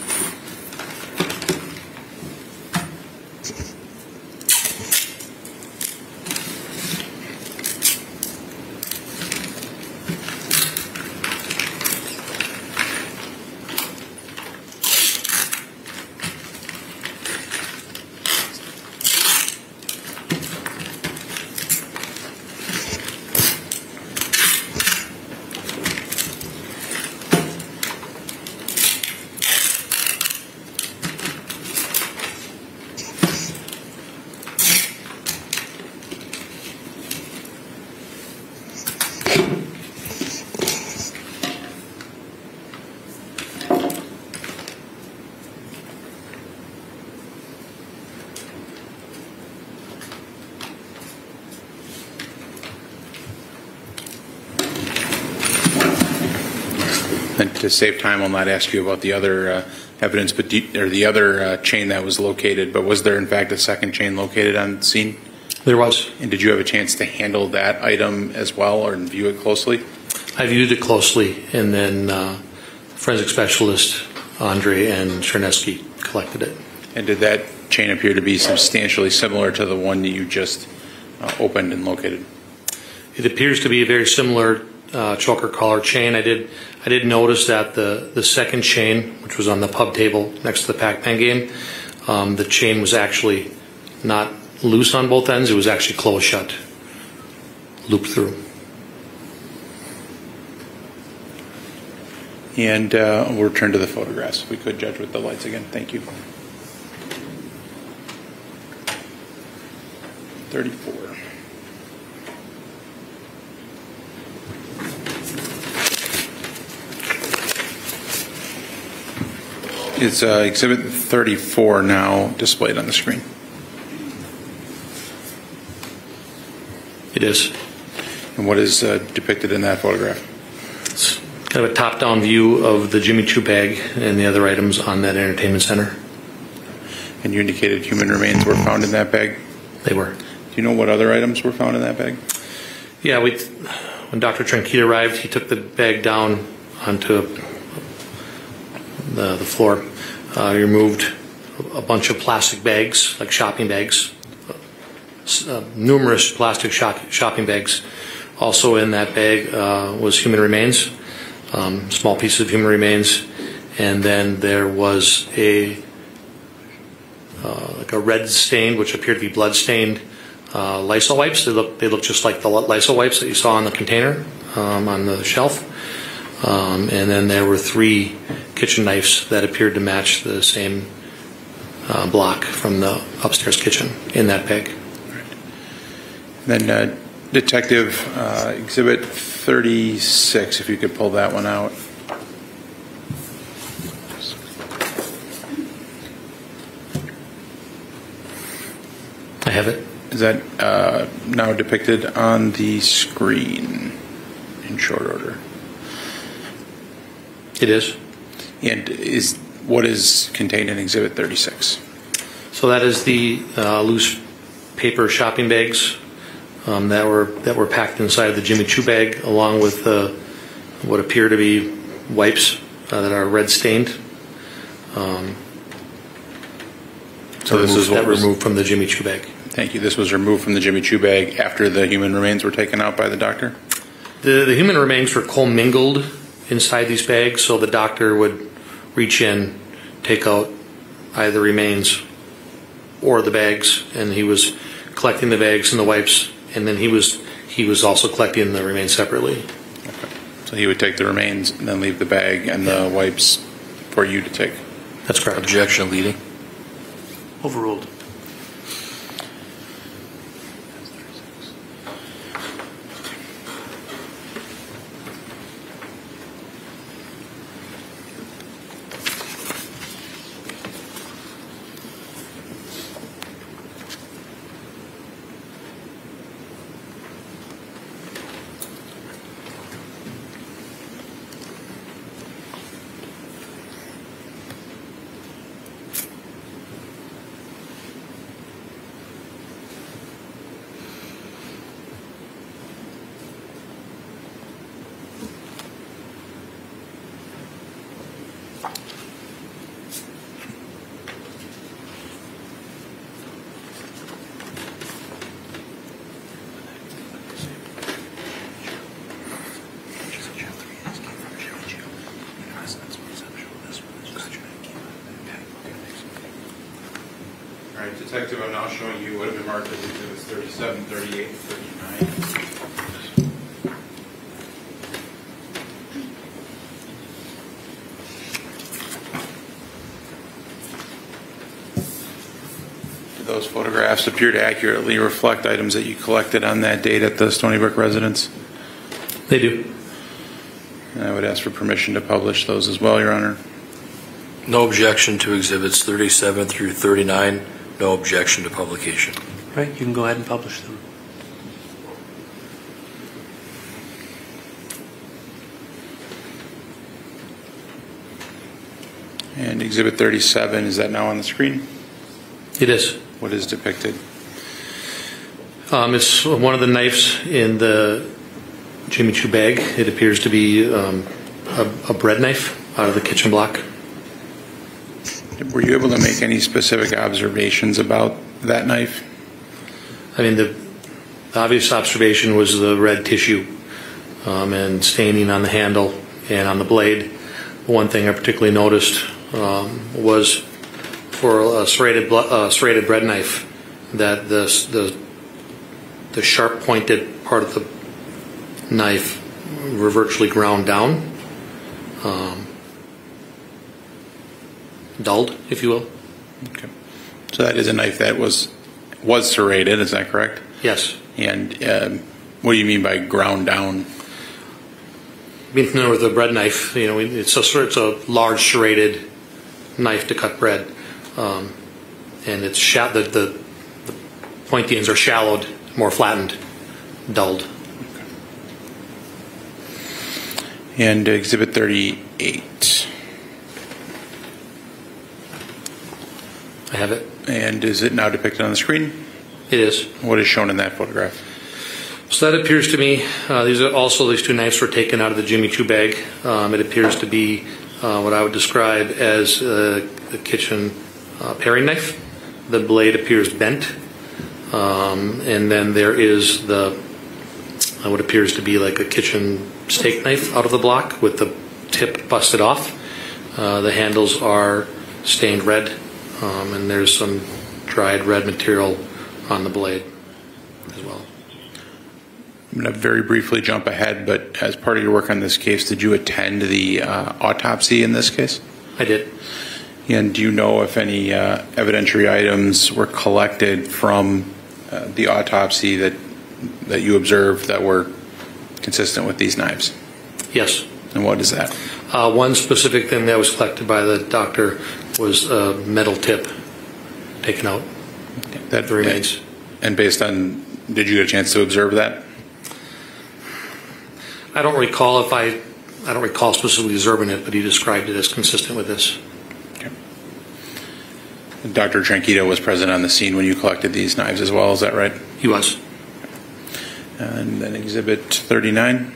And to save time, I'll not ask you about the other uh, evidence, but do, or the other uh, chain that was located. But was there, in fact, a second chain located on scene? There was. And did you have a chance to handle that item as well, or view it closely? I viewed it closely, and then uh, forensic specialist Andre and Chernesky collected it. And did that chain appear to be substantially similar to the one that you just uh, opened and located? It appears to be a very similar uh, choker collar chain. I did I did notice that the, the second chain, which was on the pub table next to the Pac-Man game, um, the chain was actually not loose on both ends. It was actually closed shut, looped through. And uh, we'll return to the photographs. If we could, Judge, with the lights again. Thank you. thirty-four. It's uh, Exhibit thirty-four now displayed on the screen. It is. And what is uh, depicted in that photograph? It's kind of a top-down view of the Jimmy Choo bag and the other items on that entertainment center. And you indicated human remains were found in that bag? They were. Do you know what other items were found in that bag? Yeah, we, when Doctor Tranquita arrived, he took the bag down onto the, the floor. Uh, he removed a bunch of plastic bags, like shopping bags, uh, numerous plastic shop, shopping bags. Also in that bag uh, was human remains, um, small pieces of human remains, and then there was a uh, like a red stain, which appeared to be blood stained uh, Lysol wipes. They look they look just like the Lysol wipes that you saw on the container um, on the shelf. Um, and then there were three kitchen knives that appeared to match the same uh, block from the upstairs kitchen in that bag. Right. Then uh, Detective uh, Exhibit thirty-six, if you could pull that one out. I have it. Is that uh, now depicted on the screen in short order? It is. And is what is contained in Exhibit thirty-six? So that is the uh, loose paper shopping bags um, that were that were packed inside the Jimmy Choo bag, along with uh, what appear to be wipes uh, that are red stained. Um, so this removed, is what that was removed from the Jimmy Choo bag. Thank you. This was removed from the Jimmy Choo bag after the human remains were taken out by the doctor? The, the human remains were commingled inside these bags, so the doctor would reach in, take out either the remains or the bags, and he was collecting the bags and the wipes, and then he was he was also collecting the remains separately. Okay. So he would take the remains and then leave the bag and the wipes for you to take? That's correct. Objection leading. Overruled. All right, Detective, I'm now showing you what have been marked as exhibits thirty-seven, thirty-eight, and thirty-nine. Do those photographs appear to accurately reflect items that you collected on that date at the Stony Brook residence? They do. And I would ask for permission to publish those as well, Your Honor. No objection to exhibits thirty-seven through thirty-nine. No objection to publication. Right, you can go ahead and publish them. And exhibit thirty-seven, is that now on the screen? It is. What is depicted? Um, it's one of the knives in the Jimmy Choo bag. It appears to be um, a, a bread knife out of the kitchen block. Were you able to make any specific observations about that knife? I mean, the obvious observation was the red tissue um, and staining on the handle and on the blade. One thing I particularly noticed um, was for a serrated, uh, serrated bread knife that the, the, the sharp pointed part of the knife were virtually ground down. Um, dulled, if you will. Okay. So that is a knife that was was serrated, is that correct? Yes. And um, what do you mean by ground down? Being familiar with a bread knife, you know, it's a, it's a large serrated knife to cut bread. Um, and it's sh- the, the, the pointy ends are shallowed, more flattened, dulled. Okay. And exhibit thirty-eight. I have it. And is it now depicted on the screen? It is. What is shown in that photograph? So that appears to me, uh, these are also, these two knives were taken out of the Jimmy Choo bag. Um, it appears to be uh, what I would describe as uh, a kitchen uh, paring knife. The blade appears bent. Um, and then there is the, uh, what appears to be like a kitchen steak knife out of the block with the tip busted off. Uh, the handles are stained red. Um, and there's some dried red material on the blade as well. I'm going to very briefly jump ahead, but as part of your work on this case, did you attend the uh, autopsy in this case? I did. And do you know if any uh, evidentiary items were collected from uh, the autopsy that that you observed that were consistent with these knives? Yes. And what is that? Uh, one specific thing that was collected by the doctor was a metal tip taken out. That the remains. And based on, did you get a chance to observe that? I don't recall if I, I don't recall specifically observing it, but he described it as consistent with this. Okay. Doctor Tranquito was present on the scene when you collected these knives as well, is that right? He was. And then exhibit thirty-nine.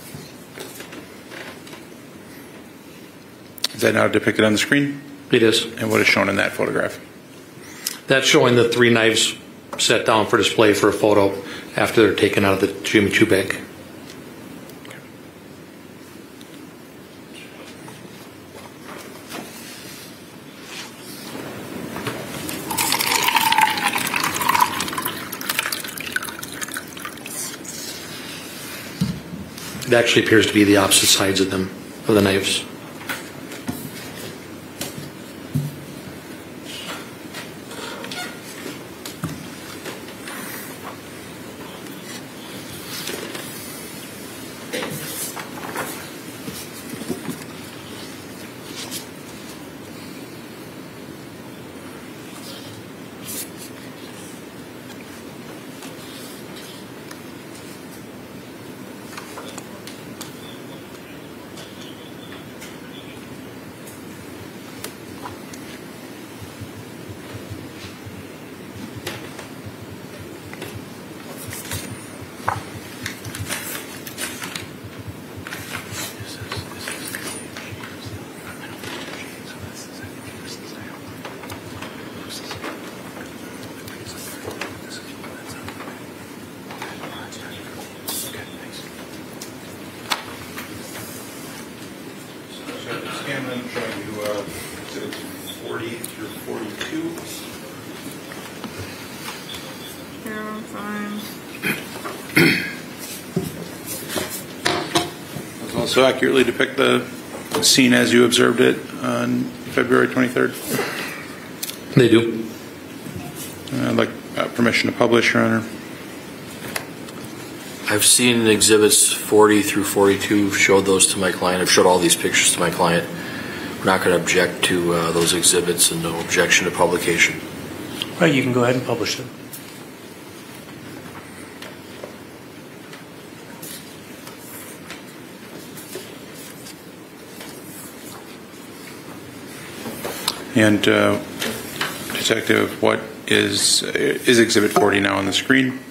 Is that now depicted on the screen? It is. And what is shown in that photograph? That's showing the three knives set down for display for a photo after they're taken out of the Jimmy Choo bag. It actually appears to be the opposite sides of them, of the knives. Scanlon showing you uh, exhibits forty through forty-two. Yeah, fine. Those also accurately depict the scene as you observed it on February twenty-third. They do. I'd like uh, permission to publish, Your Honor. I've seen exhibits forty through forty-two, showed those to my client. I've showed all these pictures to my client. We're not going to object to uh, those exhibits and no objection to publication. Right, you can go ahead and publish them. And uh, Detective, what is is Exhibit forty now on the screen?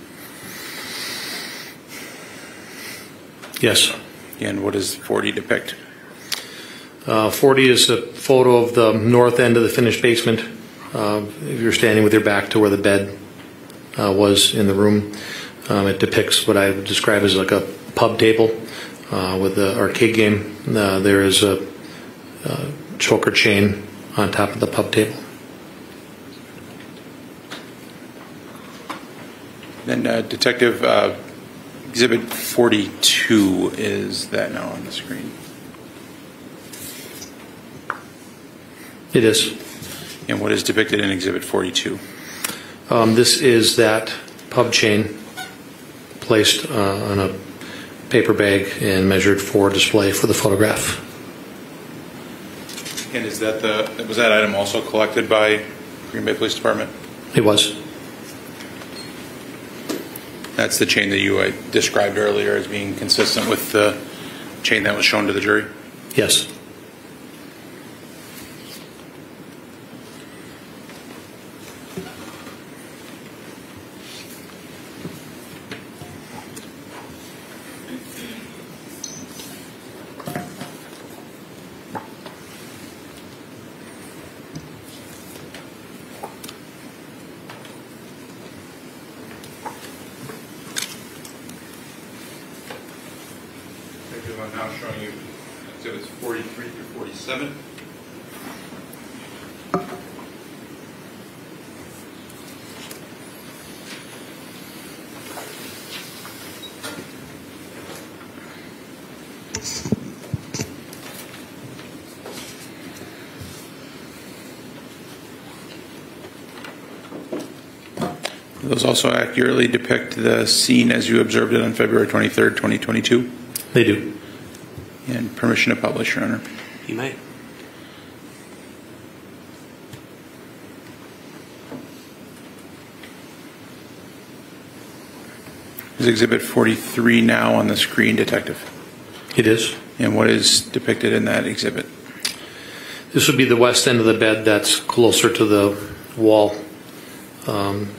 Yes. And what does forty depict? Uh, forty is a photo of the north end of the finished basement. Uh, if you're standing with your back to where the bed uh, was in the room, um, it depicts what I would describe as like a pub table uh, with the arcade game. Uh, there is a, a choker chain on top of the pub table. Then, uh, Detective, uh, Exhibit forty-two, is that now on the screen? It is. And what is depicted in Exhibit forty-two? Um, this is that pub chain placed uh, on a paper bag and measured for display for the photograph. And is that the was that item also collected by Green Bay Police Department? It was. That's the chain that you uh, described earlier as being consistent with the chain that was shown to the jury? Yes. I'm now showing you exhibits forty-three through forty-seven. Those also accurately depict the scene as you observed it on February twenty-third, twenty twenty-two? They do. And permission to publish, Your Honor. You may. Is Exhibit forty-three now on the screen, Detective? It is. And what is depicted in that exhibit? This would be the west end of the bed that's closer to the wall. Um,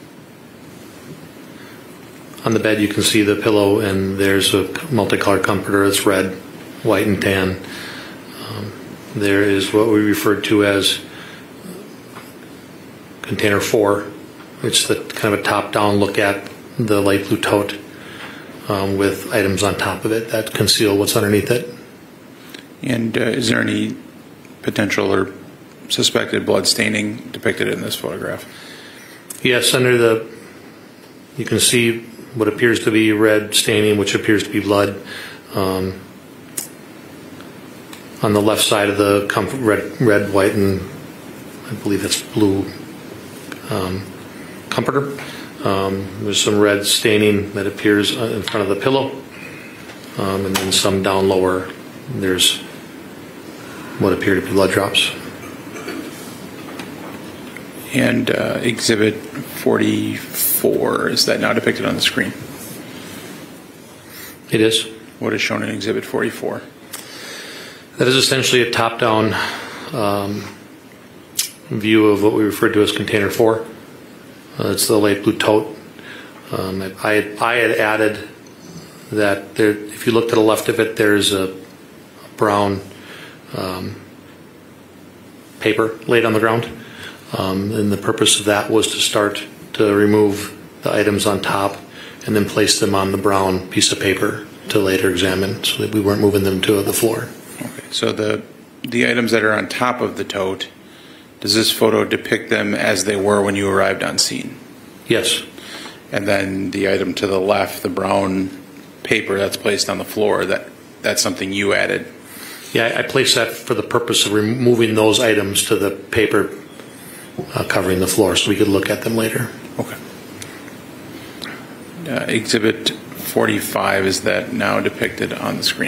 on the bed you can see the pillow, and there's a multicolored comforter. It's red, white, and tan. Um, there is what we refer to as container four, It's the kind of a top-down look at the light blue tote um, with items on top of it that conceal what's underneath it. And uh, is there any potential or suspected blood staining depicted in this photograph? Yes, under the, you can see what appears to be red staining, which appears to be blood. Um, on the left side of the comfort, red, red, white, and I believe that's blue um, comforter. Um, there's some red staining that appears in front of the pillow, um, and then some down lower. There's what appear to be blood drops. And uh, Exhibit forty-four, is that now depicted on the screen? It is. What is shown in Exhibit forty-four? That is essentially a top-down um, view of what we refer to as Container four. Uh, it's the light blue tote. Um, I, had, I had added that there, if you look to the left of it, there's a, a brown um, paper laid on the ground. Um, and the purpose of that was to start to remove the items on top and then place them on the brown piece of paper to later examine, so that we weren't moving them to the floor. Okay, so the the items that are on top of the tote, does this photo depict them as they were when you arrived on scene? Yes. And then the item to the left, the brown paper that's placed on the floor, that that's something you added? Yeah, I placed that for the purpose of removing those items to the paper uh, covering the floor so we could look at them later. Okay. Uh, exhibit forty-five, is that now depicted on the screen?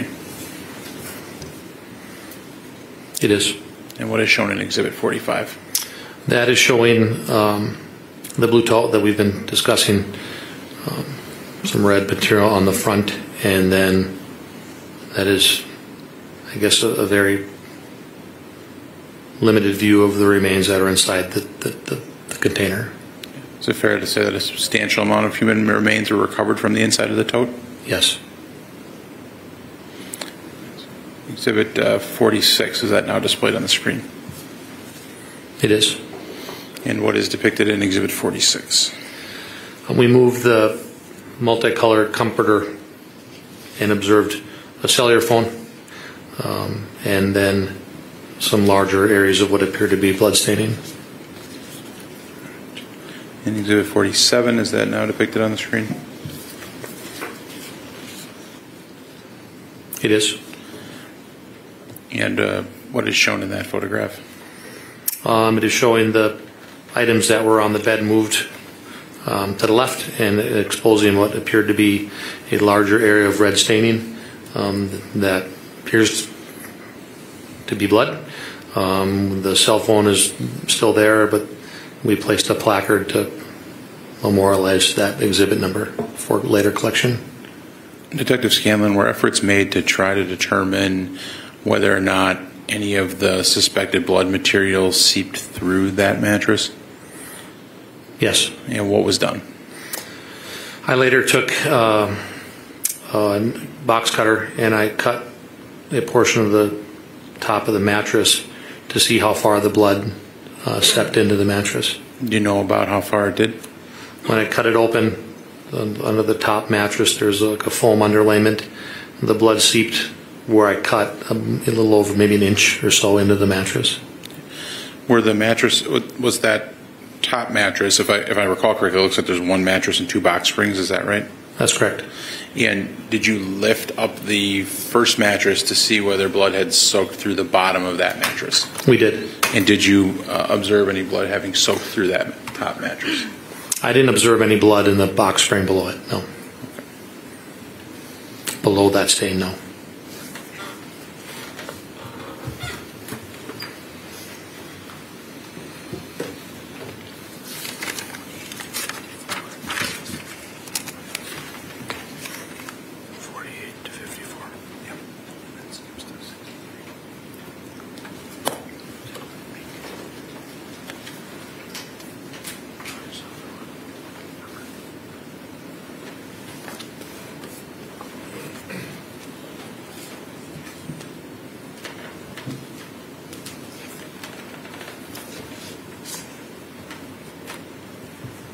It is. And what is shown in Exhibit forty-five? That is showing um, the blue tote that we've been discussing, um, some red material on the front, and then that is, I guess, a, a very limited view of the remains that are inside the, the, the, the container. Is it fair to say that a substantial amount of human remains were recovered from the inside of the tote? Yes. Exhibit uh, forty-six, is that now displayed on the screen? It is. And what is depicted in Exhibit forty-six? We moved the multicolored comforter and observed a cellular phone, um, and then some larger areas of what appeared to be blood staining. In Exhibit forty-seven, is that now depicted on the screen? It is. And uh, what is shown in that photograph? Um, it is showing the items that were on the bed moved um, to the left and exposing what appeared to be a larger area of red staining um, that appears to be blood. Um, the cell phone is still there, but we placed a placard to memorialize that exhibit number for later collection. Detective Scanlon, were efforts made to try to determine whether or not any of the suspected blood material seeped through that mattress? Yes. And what was done? I later took uh, a box cutter and I cut a portion of the top of the mattress to see how far the blood uh, stepped into the mattress. Do you know about how far it did? When I cut it open, under the top mattress, there's like a foam underlayment. The blood seeped where I cut a little over maybe an inch or so into the mattress. Where the mattress, was that top mattress, if I if I recall correctly, it looks like there's one mattress and two box springs, is that right? That's correct. And did you lift up the first mattress to see whether blood had soaked through the bottom of that mattress? We did. And did you uh, observe any blood having soaked through that top mattress? I didn't observe any blood in the box spring below it, no. Okay. Below that stain, no.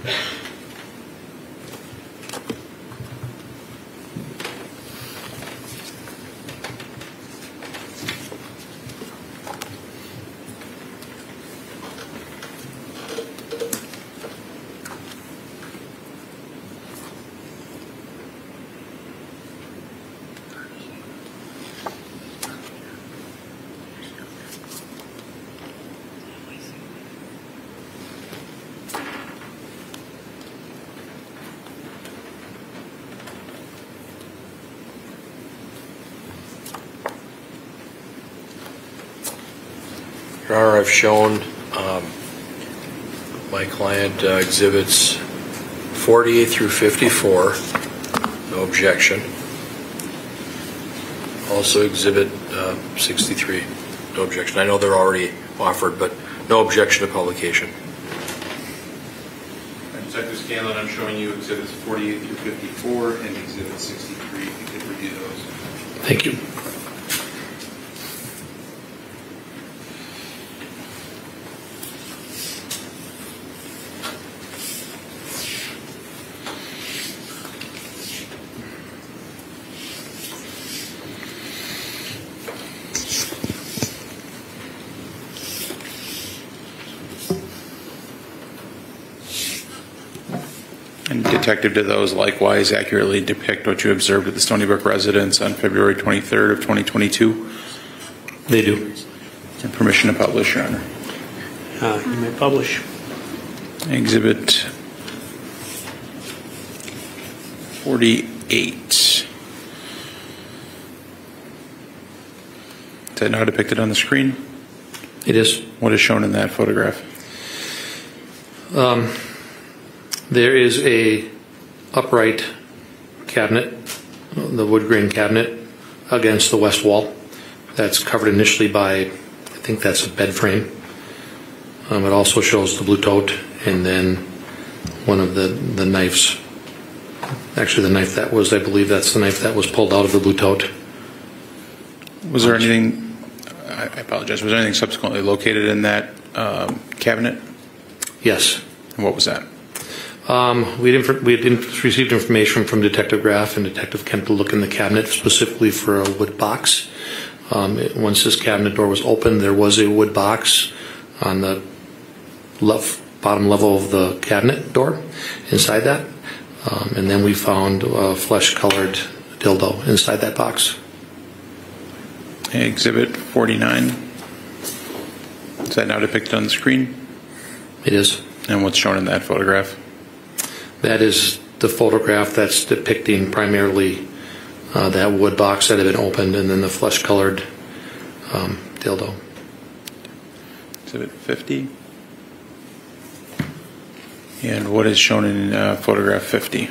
Your Honor, I've shown um, my client uh, exhibits forty through fifty-four, no objection. Also exhibit uh, sixty-three, no objection. I know they're already offered, but no objection to publication. And Detective Scanlon, I'm showing you exhibits forty-eight through fifty-four and exhibit sixty-three. If you could review those. Thank you. And Detective, do those likewise accurately depict what you observed at the Stony Brook residence on February twenty-third of twenty twenty-two? They do. And permission to publish, Your Honor. Uh, you may publish. Exhibit forty-eight. Is that now depicted on the screen? It is. What is shown in that photograph? Um, there is a upright cabinet, the wood grain cabinet, against the west wall. That's covered initially by, I think that's a bed frame. Um, it also shows the blue tote and then one of the, the knives. Actually, the knife that was, I believe that's the knife that was pulled out of the blue tote. Was there anything, I apologize, was there anything subsequently located in that um, cabinet? Yes. And what was that? Um, we had, inf- we had inf- received information from Detective Graff and Detective Kemp to look in the cabinet specifically for a wood box. Um, it, once this cabinet door was opened, there was a wood box on the left bottom level of the cabinet door inside that. Um, and then we found a flesh-colored dildo inside that box. Exhibit forty-nine. Is that now depicted on the screen? It is. And what's shown in that photograph? That is the photograph that's depicting primarily uh, that wood box that had been opened and then the flesh-colored um, dildo. Exhibit fifty. And what is shown in uh, photograph fifty?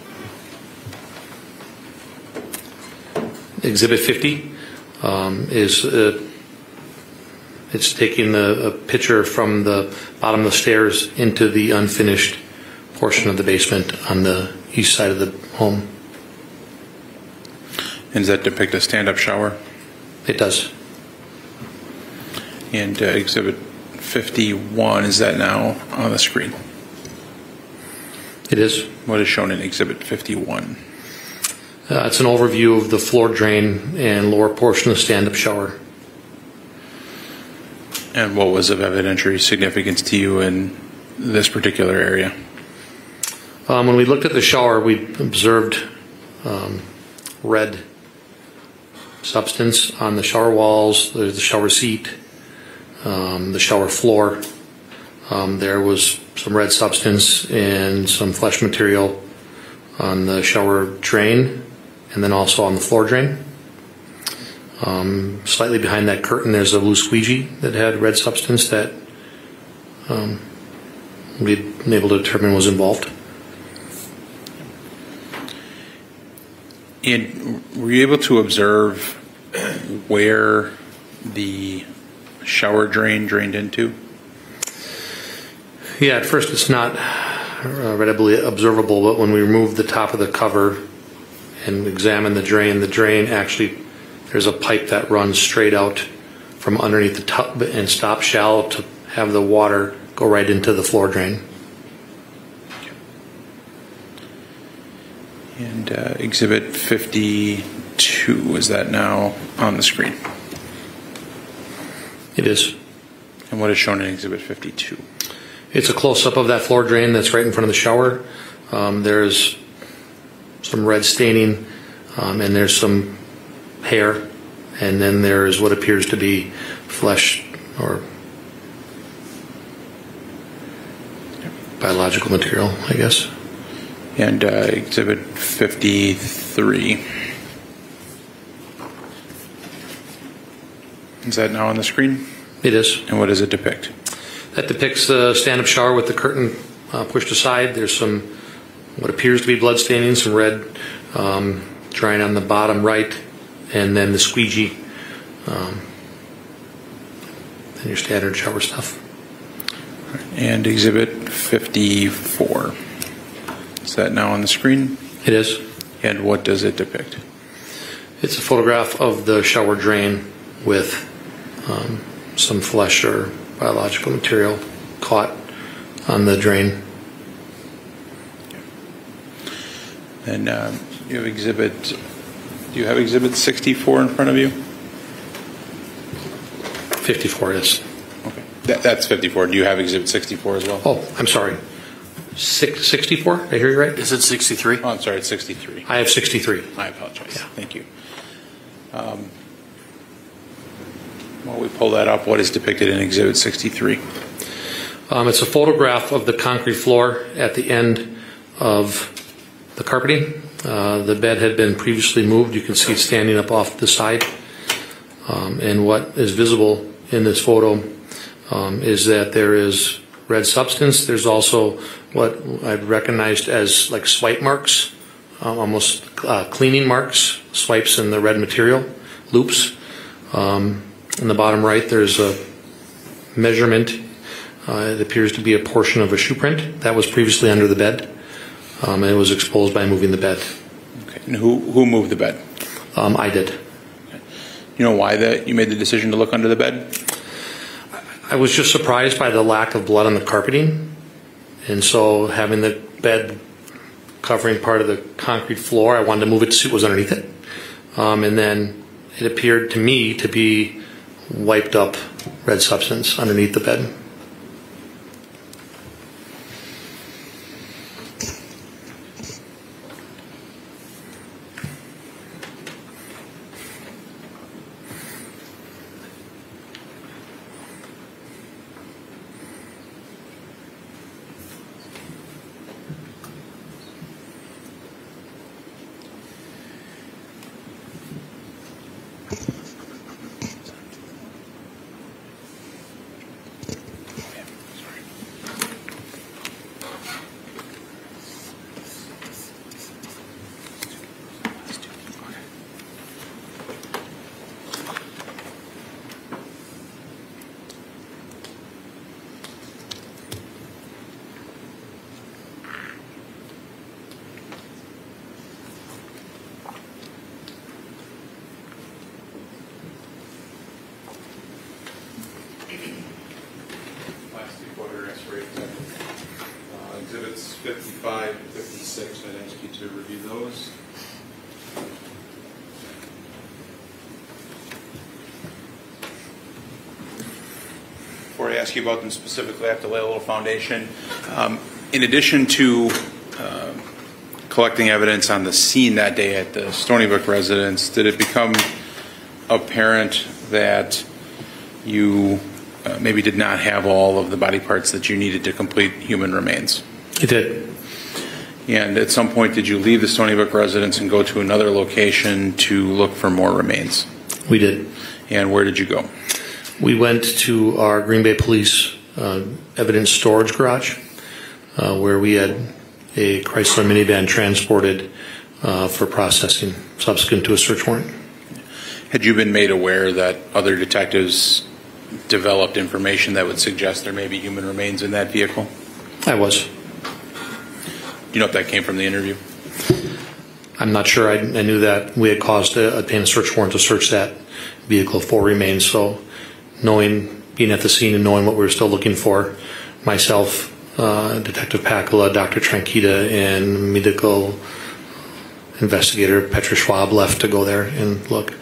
Exhibit fifty um, is uh, it's taking the, a picture from the bottom of the stairs into the unfinished portion of the basement on the east side of the home. And does that depict a stand-up shower? It does. And uh, exhibit fifty-one, is that now on the screen? It is. What is shown in exhibit fifty-one? Uh, it's an overview of the floor drain and lower portion of the stand-up shower. And what was of evidentiary significance to you in this particular area? Um, when we looked at the shower, we observed um, red substance on the shower walls, the shower seat, um, the shower floor. Um, there was some red substance and some flesh material on the shower drain and then also on the floor drain. Um, slightly behind that curtain, there's a blue squeegee that had red substance that um, we'd been able to determine was involved. And were you able to observe where the shower drain drained into? Yeah, at first it's not uh, readily observable, but when we remove the top of the cover and examine the drain, the drain actually, there's a pipe that runs straight out from underneath the tub and stops shallow to have the water go right into the floor drain. Okay. And uh, Exhibit fifty-two, is that now on the screen? It is. And what is shown in Exhibit fifty-two? It's a close-up of that floor drain that's right in front of the shower. Um, there's some red staining, um, and there's some hair, and then there's what appears to be flesh or biological material, I guess. And uh, Exhibit fifty-three. Is that now on the screen? It is. And what does it depict? That depicts the stand-up shower with the curtain uh, pushed aside. There's some what appears to be blood staining, some red um, drying on the bottom right, and then the squeegee, um, and your standard shower stuff. And Exhibit fifty-four. Is that now on the screen? It is. And what does it depict? It's a photograph of the shower drain with um, some flesh or biological material caught on the drain. And uh, you have Exhibit. Do you have Exhibit sixty-four in front of you? fifty-four, yes. Okay. That, that's fifty-four. Do you have Exhibit sixty-four as well? Oh, I'm sorry. Six, sixty-four? Did I hear you right? Is it sixty-three? Oh, I'm sorry. It's sixty-three. I have sixty-three. I apologize. Yeah. Thank you. Um, while we pull that up, what is depicted in Exhibit sixty-three? Um, it's a photograph of the concrete floor at the end of the carpeting. Uh, the bed had been previously moved. You can see it standing up off the side. Um, and what is visible in this photo um, is that there is red substance. There's also what I've recognized as like swipe marks, um, almost uh, cleaning marks, swipes in the red material, loops. Um, in the bottom right, there's a measurement. Uh, it appears to be a portion of a shoe print that was previously under the bed, um, and it was exposed by moving the bed. Okay. And who who moved the bed? Um, I did. Okay. You know why that you made the decision to look under the bed? I was just surprised by the lack of blood on the carpeting, and so having the bed covering part of the concrete floor, I wanted to move it to see what was underneath it. Um, and then it appeared to me to be wiped up red substance underneath the bed. Uh, exhibits fifty-five and fifty-six, I'd ask you to review those. Before I ask you about them specifically, I have to lay a little foundation. Um, in addition to uh, collecting evidence on the scene that day at the Stony Brook residence, did it become apparent that you uh, maybe did not have all of the body parts that you needed to complete human remains? It did. And at some point, did you leave the Stony Brook residence and go to another location to look for more remains? We did. And where did you go? We went to our Green Bay Police uh, evidence storage garage, uh, where we had a Chrysler minivan transported uh, for processing subsequent to a search warrant. Had you been made aware that other detectives developed information that would suggest there may be human remains in that vehicle? I was. Do you know if that came from the interview? I'm not sure. I, I knew that we had caused a, obtain a search warrant to search that vehicle for remains. So, knowing, being at the scene and knowing what we were still looking for, myself, uh, Detective Pacula, Doctor Tranquita, and medical investigator Petra Schwab left to go there and look.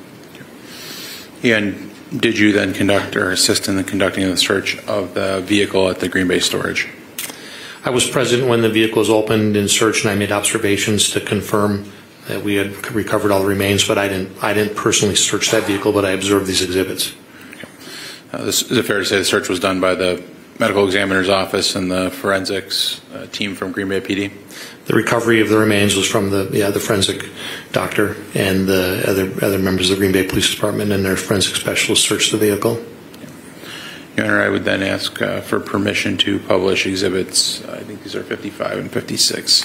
And did you then conduct or assist in the conducting of the search of the vehicle at the Green Bay storage? I was present when the vehicle was opened and searched, and I made observations to confirm that we had recovered all the remains, but I didn't I didn't personally search that vehicle, but I observed these exhibits. Okay. Uh, this, is it fair to say the search was done by the medical examiner's office and the forensics uh, team from Green Bay P D? The recovery of the remains was from the yeah the forensic doctor and the other other members of the Green Bay Police Department and their forensic specialists searched the vehicle. Your Honor, I would then ask uh, for permission to publish exhibits. I think these are fifty-five and fifty-six.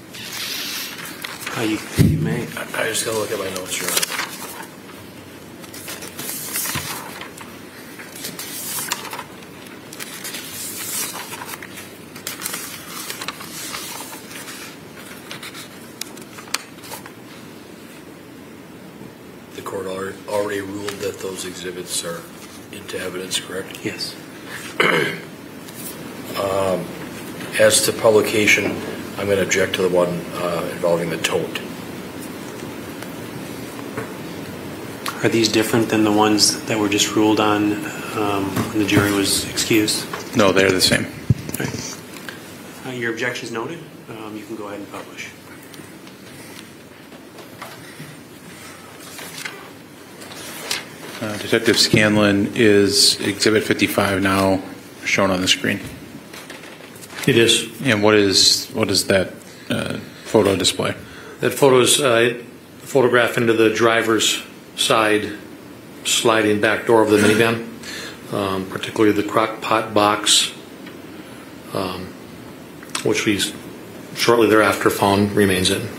Uh, you, you may. I just got to look at my notes, Your Honor. The court already ruled that those exhibits are into evidence, correct? Yes. um, as to publication, I'm going to object to the one uh, involving the tote. Are these different than the ones that were just ruled on um, when the jury was excused? No, they're the same. All right. Uh, your objection is noted. Um, you can go ahead and publish. Uh, Detective Scanlon, is Exhibit fifty-five now shown on the screen? It is. And what is what is that uh, photo display? That photo is uh, a photograph into the driver's side sliding back door of the minivan, um, particularly the crock pot box, um, which we shortly thereafter found remains in.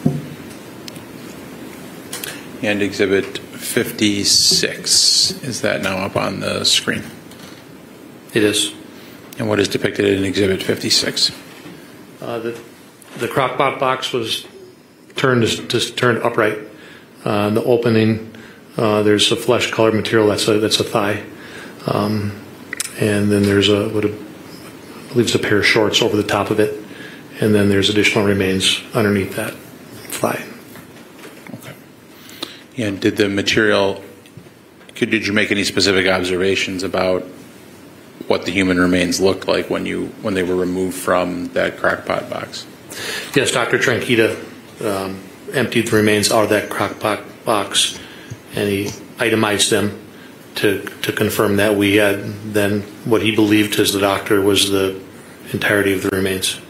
And Exhibit fifty-six, is that now up on the screen? It is. And what is depicted in Exhibit fifty-six? Uh, the the crock pot box was turned just turned upright. Uh, the opening, uh, there's a flesh colored material that's a that's a thigh, um, and then there's a what a, I believe it's a pair of shorts over the top of it, and then there's additional remains underneath that thigh. Okay. And did the material? Could, did you make any specific observations about what the human remains looked like when you when they were removed from that crock pot box? Yes, Doctor Tranquita um, emptied the remains out of that crock pot box, and he itemized them to to confirm that we had then what he believed as the doctor was the entirety of the remains.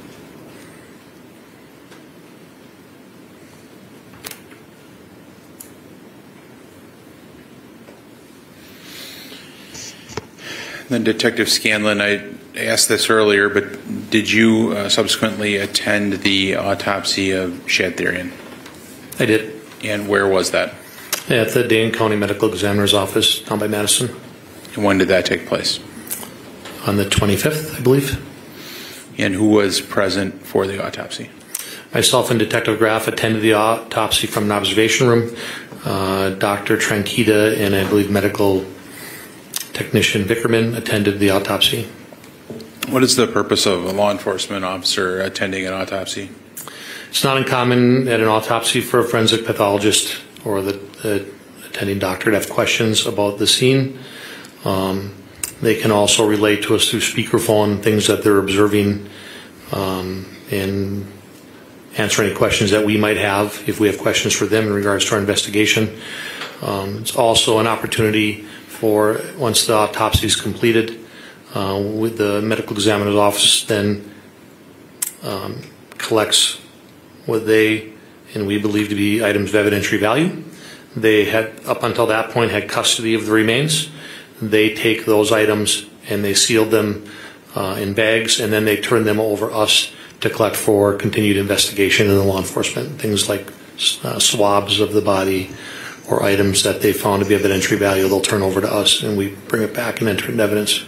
Then Detective Scanlon, I asked this earlier, but did you uh, subsequently attend the autopsy of Shadtherian? I did. And where was that? At the Dane County Medical Examiner's office down by Madison. And when did that take place? On the twenty-fifth, I believe. And who was present for the autopsy? Myself and Detective Graff attended the autopsy from an observation room. Uh, Doctor Tranquita and I believe medical technician Vickerman attended the autopsy. What is the purpose of a law enforcement officer attending an autopsy? It's not uncommon at an autopsy for a forensic pathologist or the, the attending doctor to have questions about the scene. Um, they can also relate to us through speakerphone things that they're observing um, and answer any questions that we might have if we have questions for them in regards to our investigation. Um, it's also an opportunity for, once the autopsy is completed, uh, with the medical examiner's office then um, collects what they and we believe to be items of evidentiary value. They had, up until that point, had custody of the remains. They take those items and they sealed them uh, in bags, and then they turn them over us to collect for continued investigation in the law enforcement. Things like uh, swabs of the body or items that they found to be evidentiary value, they'll turn over to us, and we bring it back and enter it in evidence.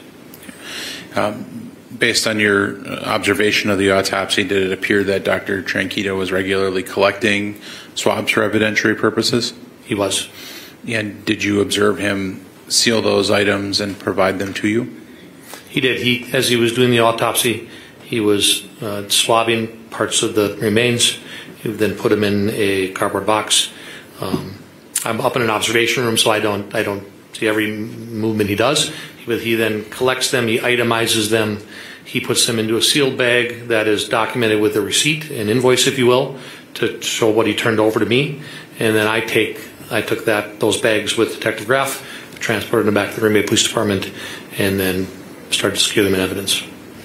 Um, based on your observation of the autopsy, did it appear that Doctor Tranquita was regularly collecting swabs for evidentiary purposes? He was. And did you observe him seal those items and provide them to you? He did. He, as he was doing the autopsy, he was uh, swabbing parts of the remains, He would then put them in a cardboard box. Um, I'm up in an observation room, so I don't I don't see every movement he does. But he then collects them, he itemizes them, he puts them into a sealed bag that is documented with a receipt, an invoice, if you will, to show what he turned over to me. And then I take I took that those bags with Detective Graff, transported them back to the Green Bay Police Department, and then started to secure them in evidence.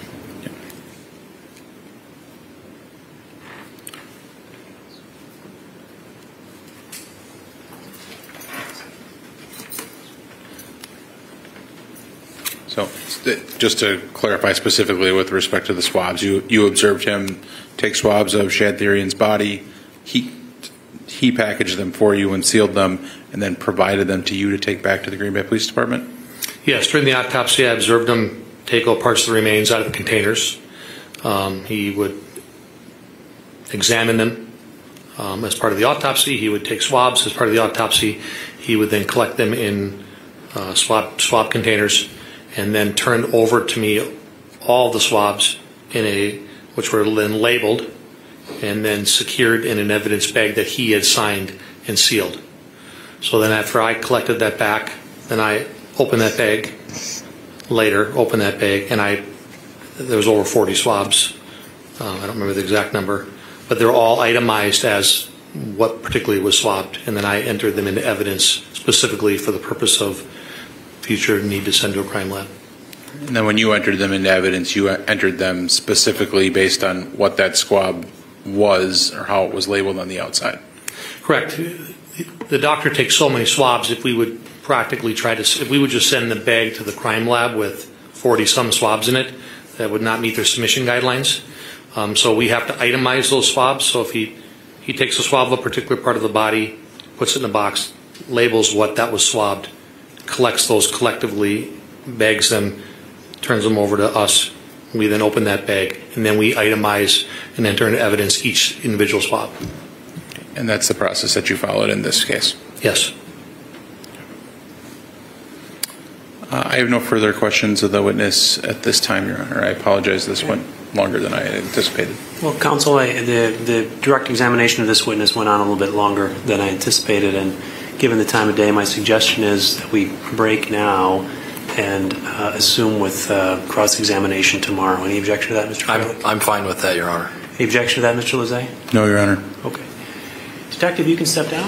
So, just to clarify specifically with respect to the swabs, you, you observed him take swabs of Shadtherian's body, he, he packaged them for you and sealed them, and then provided them to you to take back to the Green Bay Police Department? Yes, during the autopsy, I observed him take all parts of the remains out of the containers. Um, he would examine them um, as part of the autopsy. He would take swabs as part of the autopsy. He would then collect them in uh, swab, swab containers, and then turned over to me all the swabs in a, which were then labeled and then secured in an evidence bag that he had signed and sealed. So then after I collected that back, then I opened that bag later, opened that bag, and I, there was over forty swabs. Uh, I don't remember the exact number, but they're all itemized as what particularly was swabbed, and then I entered them into evidence specifically for the purpose of future need to send to a crime lab. And then when you entered them into evidence, you entered them specifically based on what that swab was or how it was labeled on the outside? Correct. The doctor takes so many swabs, if we would practically try to, if we would just send the bag to the crime lab with forty some swabs in it, that would not meet their submission guidelines. Um, so we have to itemize those swabs. So if he, he takes a swab of a particular part of the body, puts it in a box, labels what that was swabbed, collects those collectively, bags them, turns them over to us. We then open that bag, and then we itemize and enter into evidence each individual swab. And that's the process that you followed in this case? Yes. Uh, I have no further questions of the witness at this time, Your Honor. I apologize. This went longer than I had anticipated. Well, counsel, I, the, the direct examination of this witness went on a little bit longer than I anticipated, and given the time of day, my suggestion is that we break now and uh, assume with uh, cross-examination tomorrow. Any objection to that, Mister Farley? I'm, I'm fine with that, Your Honor. Any objection to that, Mister Lezay? No, Your Honor. Okay. Detective, you can step down.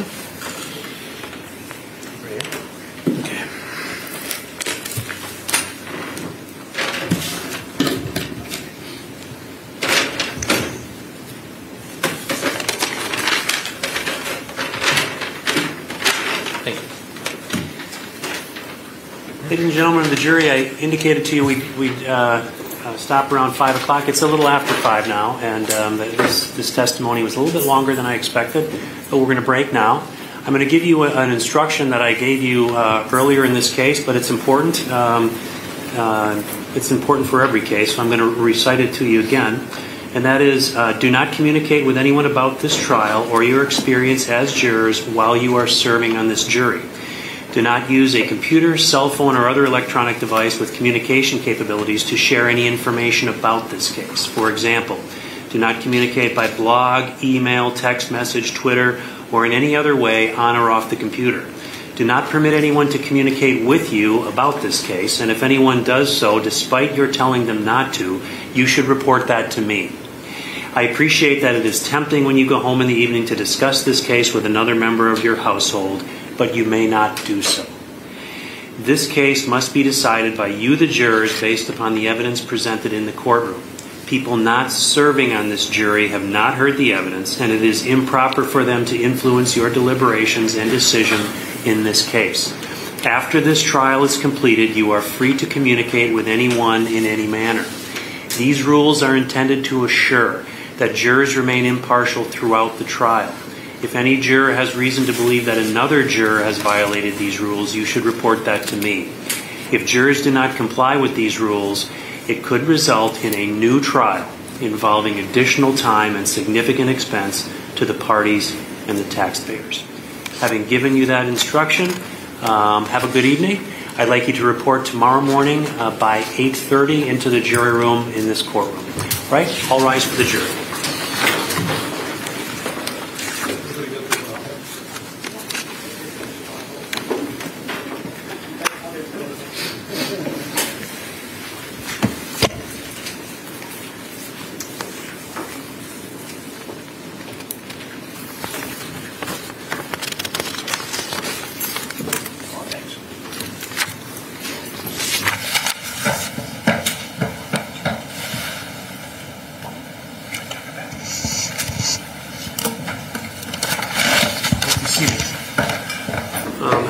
Okay. Thank you. Ladies and gentlemen of the jury, I indicated to you we'd, we'd uh, uh, stop around five o'clock. It's a little after five now, and um, this, this testimony was a little bit longer than I expected, but we're going to break now. I'm going to give you a, an instruction that I gave you uh, earlier in this case, but it's important. Um, uh, it's important for every case, so I'm going to recite it to you again. And that is, uh, do not communicate with anyone about this trial or your experience as jurors while you are serving on this jury. Do not use a computer, cell phone, or other electronic device with communication capabilities to share any information about this case. For example, do not communicate by blog, email, text message, Twitter, or in any other way on or off the computer. Do not permit anyone to communicate with you about this case, and if anyone does so, despite your telling them not to, you should report that to me. I appreciate that it is tempting when you go home in the evening to discuss this case with another member of your household, but you may not do so. This case must be decided by you, the jurors, based upon the evidence presented in the courtroom. People not serving on this jury have not heard the evidence, and it is improper for them to influence your deliberations and decision in this case. After this trial is completed, you are free to communicate with anyone in any manner. These rules are intended to assure that jurors remain impartial throughout the trial. If any juror has reason to believe that another juror has violated these rules, you should report that to me. If jurors do not comply with these rules, it could result in a new trial involving additional time and significant expense to the parties and the taxpayers. Having given you that instruction, um, have a good evening. I'd like you to report tomorrow morning uh, by eight thirty into the jury room in this courtroom. Right? All rise for the jury.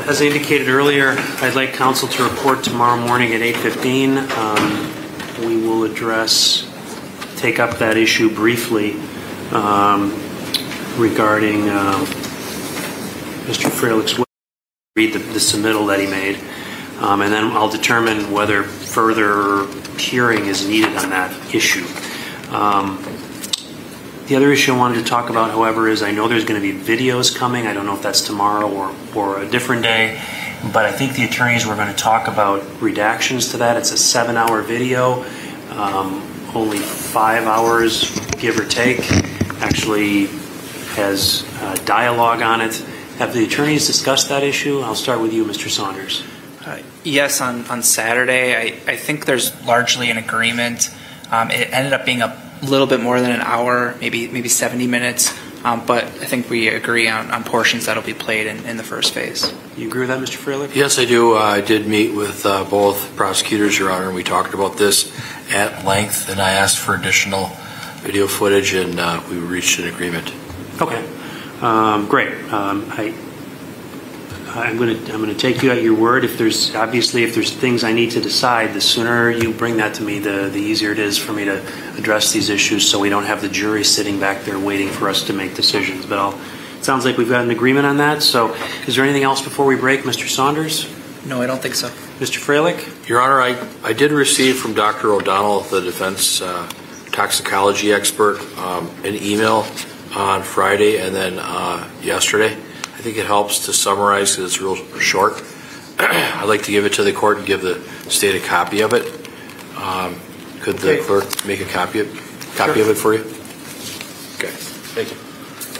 as I indicated earlier, I'd like council to report tomorrow morning at eight fifteen. Um, we will address, take up that issue briefly um, regarding uh, Mister Freilich's read the, the submittal that he made, um, and then I'll determine whether further hearing is needed on that issue. Um, the other issue I wanted to talk about, however, is I know there's going to be videos coming. I don't know if that's tomorrow or, or a different day, but I think the attorneys were going to talk about redactions to that. It's a seven-hour video, um, only five hours, give or take, actually has uh, dialogue on it. Have the attorneys discussed that issue? I'll start with you, Mister Saunders. Uh, yes, on, on Saturday, I, I think there's largely an agreement. Um, it ended up being a little bit more than an hour, maybe maybe seventy minutes, um, but I think we agree on, on portions that'll be played in, in the first phase. You agree with that, Mister Freilich? Yes, I do. Uh, I did meet with uh, both prosecutors, Your Honor, and we talked about this at length, and I asked for additional video footage, and uh, we reached an agreement. Okay, um, great. Um, I, I'm going to I'm going to take you at your word. If there's obviously if there's things I need to decide, the sooner you bring that to me, the the easier it is for me to address these issues, so we don't have the jury sitting back there waiting for us to make decisions. But I'll, it sounds like we've got an agreement on that. So, is there anything else before we break, Mister Saunders? No, I don't think so. Mister Freilich? Your Honor, I, I did receive from Doctor O'Donnell, the defense uh, toxicology expert, um, an email on Friday and then uh, yesterday. I think it helps to summarize because it's real short. I'd like to give it to the court and give the state a copy of it. Um, could the okay. clerk make a copy of, copy sure. of it for you? Okay, thank you.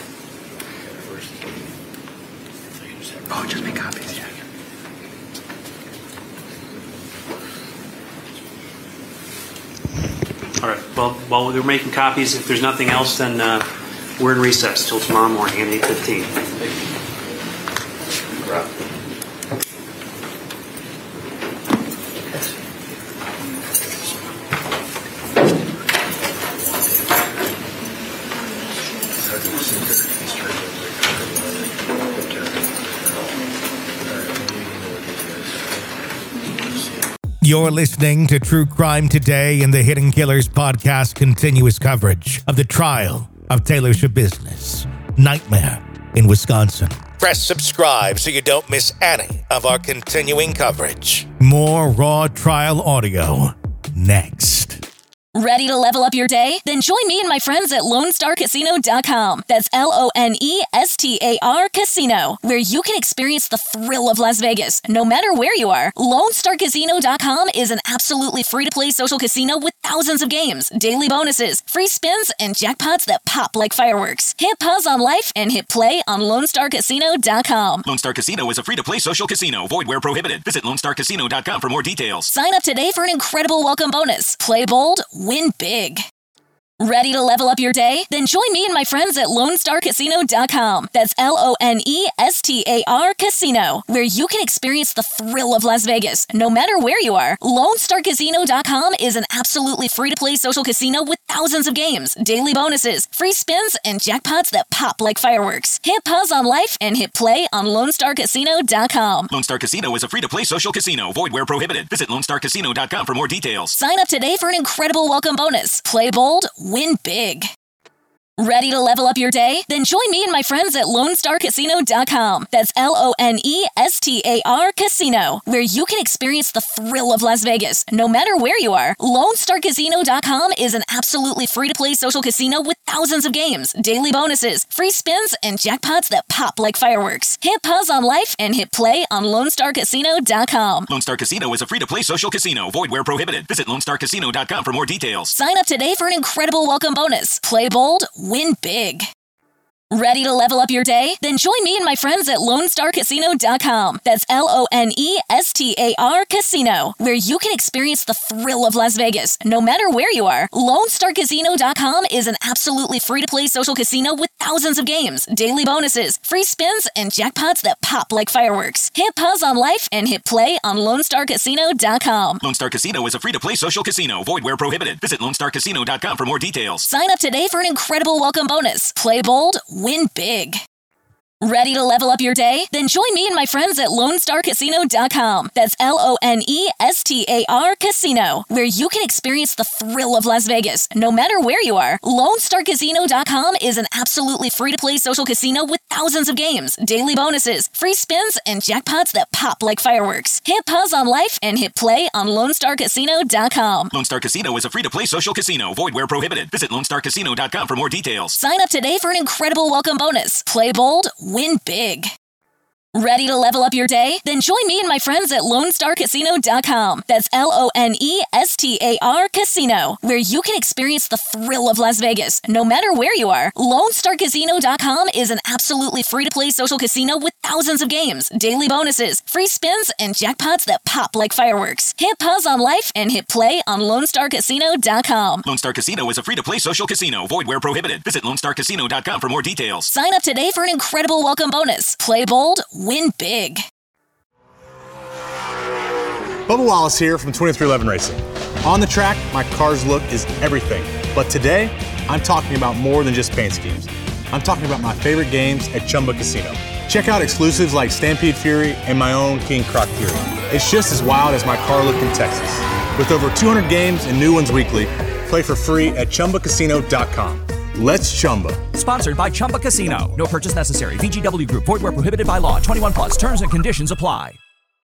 Oh, just make copies, yeah. All right. Well, while we're making copies, if there's nothing else, then uh, we're in recess till tomorrow morning at eight fifteen. You're listening to True Crime Today in the Hidden Killers podcast continuous coverage of the trial of Taylor Schabusiness, Nightmare in Wisconsin. Press subscribe so you don't miss any of our continuing coverage. More raw trial audio next. Ready to level up your day? Then join me and my friends at Lone Star Casino dot com. That's L O N E S T A R Casino, where you can experience the thrill of Las Vegas, no matter where you are. Lone Star Casino dot com is an absolutely free-to-play social casino with thousands of games, daily bonuses, free spins, and jackpots that pop like fireworks. Hit pause on life and hit play on Lone Star Casino dot com. Lone Star Casino is a free-to-play social casino. Void where prohibited. Visit Lone Star Casino dot com for more details. Sign up today for an incredible welcome bonus. Play bold, win big. Ready to level up your day? Then join me and my friends at Lone Star Casino dot com. That's L O N E S T A R Casino, where you can experience the thrill of Las Vegas, no matter where you are. Lone Star Casino dot com is an absolutely free-to-play social casino with thousands of games, daily bonuses, free spins, and jackpots that pop like fireworks. Hit pause on life and hit play on Lone Star Casino dot com. Lone Star Casino is a free-to-play social casino. Void where prohibited. Visit Lone Star Casino dot com for more details. Sign up today for an incredible welcome bonus. Play bold, win big. Ready to level up your day? Then join me and my friends at Lone Star Casino dot com. That's L O N E S T A R Casino, where you can experience the thrill of Las Vegas, no matter where you are. Lone Star Casino dot com is an absolutely free-to-play social casino with thousands of games, daily bonuses, free spins, and jackpots that pop like fireworks. Hit pause on life and hit play on Lone Star Casino dot com. Lone Star Casino is a free-to-play social casino. Void where prohibited. Visit Lone Star Casino dot com for more details. Sign up today for an incredible welcome bonus. Play bold, win big. Ready to level up your day? Then join me and my friends at Lone Star Casino dot com. That's L O N E S T A R Casino, where you can experience the thrill of Las Vegas, no matter where you are. Lone Star Casino dot com is an absolutely free-to-play social casino with thousands of games, daily bonuses, free spins, and jackpots that pop like fireworks. Hit pause on life and hit play on Lone Star Casino dot com. Lone Star Casino is a free-to-play social casino. Void where prohibited. Visit Lone Star Casino dot com for more details. Sign up today for an incredible welcome bonus. Play bold, win big. Ready to level up your day? Then join me and my friends at Lone Star Casino dot com. That's L O N E S T A R Casino, where you can experience the thrill of Las Vegas, no matter where you are. Lone Star Casino dot com is an absolutely free-to-play social casino with thousands of games, daily bonuses, free spins, and jackpots that pop like fireworks. Hit pause on life and hit play on Lone Star Casino dot com. Lone Star Casino is a free-to-play social casino. Void where prohibited. Visit Lone Star Casino dot com for more details. Sign up today for an incredible welcome bonus. Play bold, win big. Ready to level up your day? Then join me and my friends at Lone Star Casino dot com. That's L O N E S T A R Casino, where you can experience the thrill of Las Vegas, no matter where you are. Lone Star Casino dot com is an absolutely free-to-play social casino with thousands of games, daily bonuses, free spins, and jackpots that pop like fireworks. Hit pause on life and hit play on Lone Star Casino dot com. Lone Star Casino is a free-to-play social casino. Void where prohibited. Visit Lone Star Casino dot com for more details. Sign up today for an incredible welcome bonus. Play bold, win big. Bubba Wallace here from twenty-three eleven Racing. On the track, my car's look is everything. But today, I'm talking about more than just paint schemes. I'm talking about my favorite games at Chumba Casino. Check out exclusives like Stampede Fury and my own King Croc Fury. It's just as wild as my car look in Texas. With over two hundred games and new ones weekly, play for free at Chumba Casino dot com. Let's Chumba. Sponsored by Chumba Casino. No purchase necessary. V G W Group. Void where prohibited by law. twenty-one plus. Terms and conditions apply.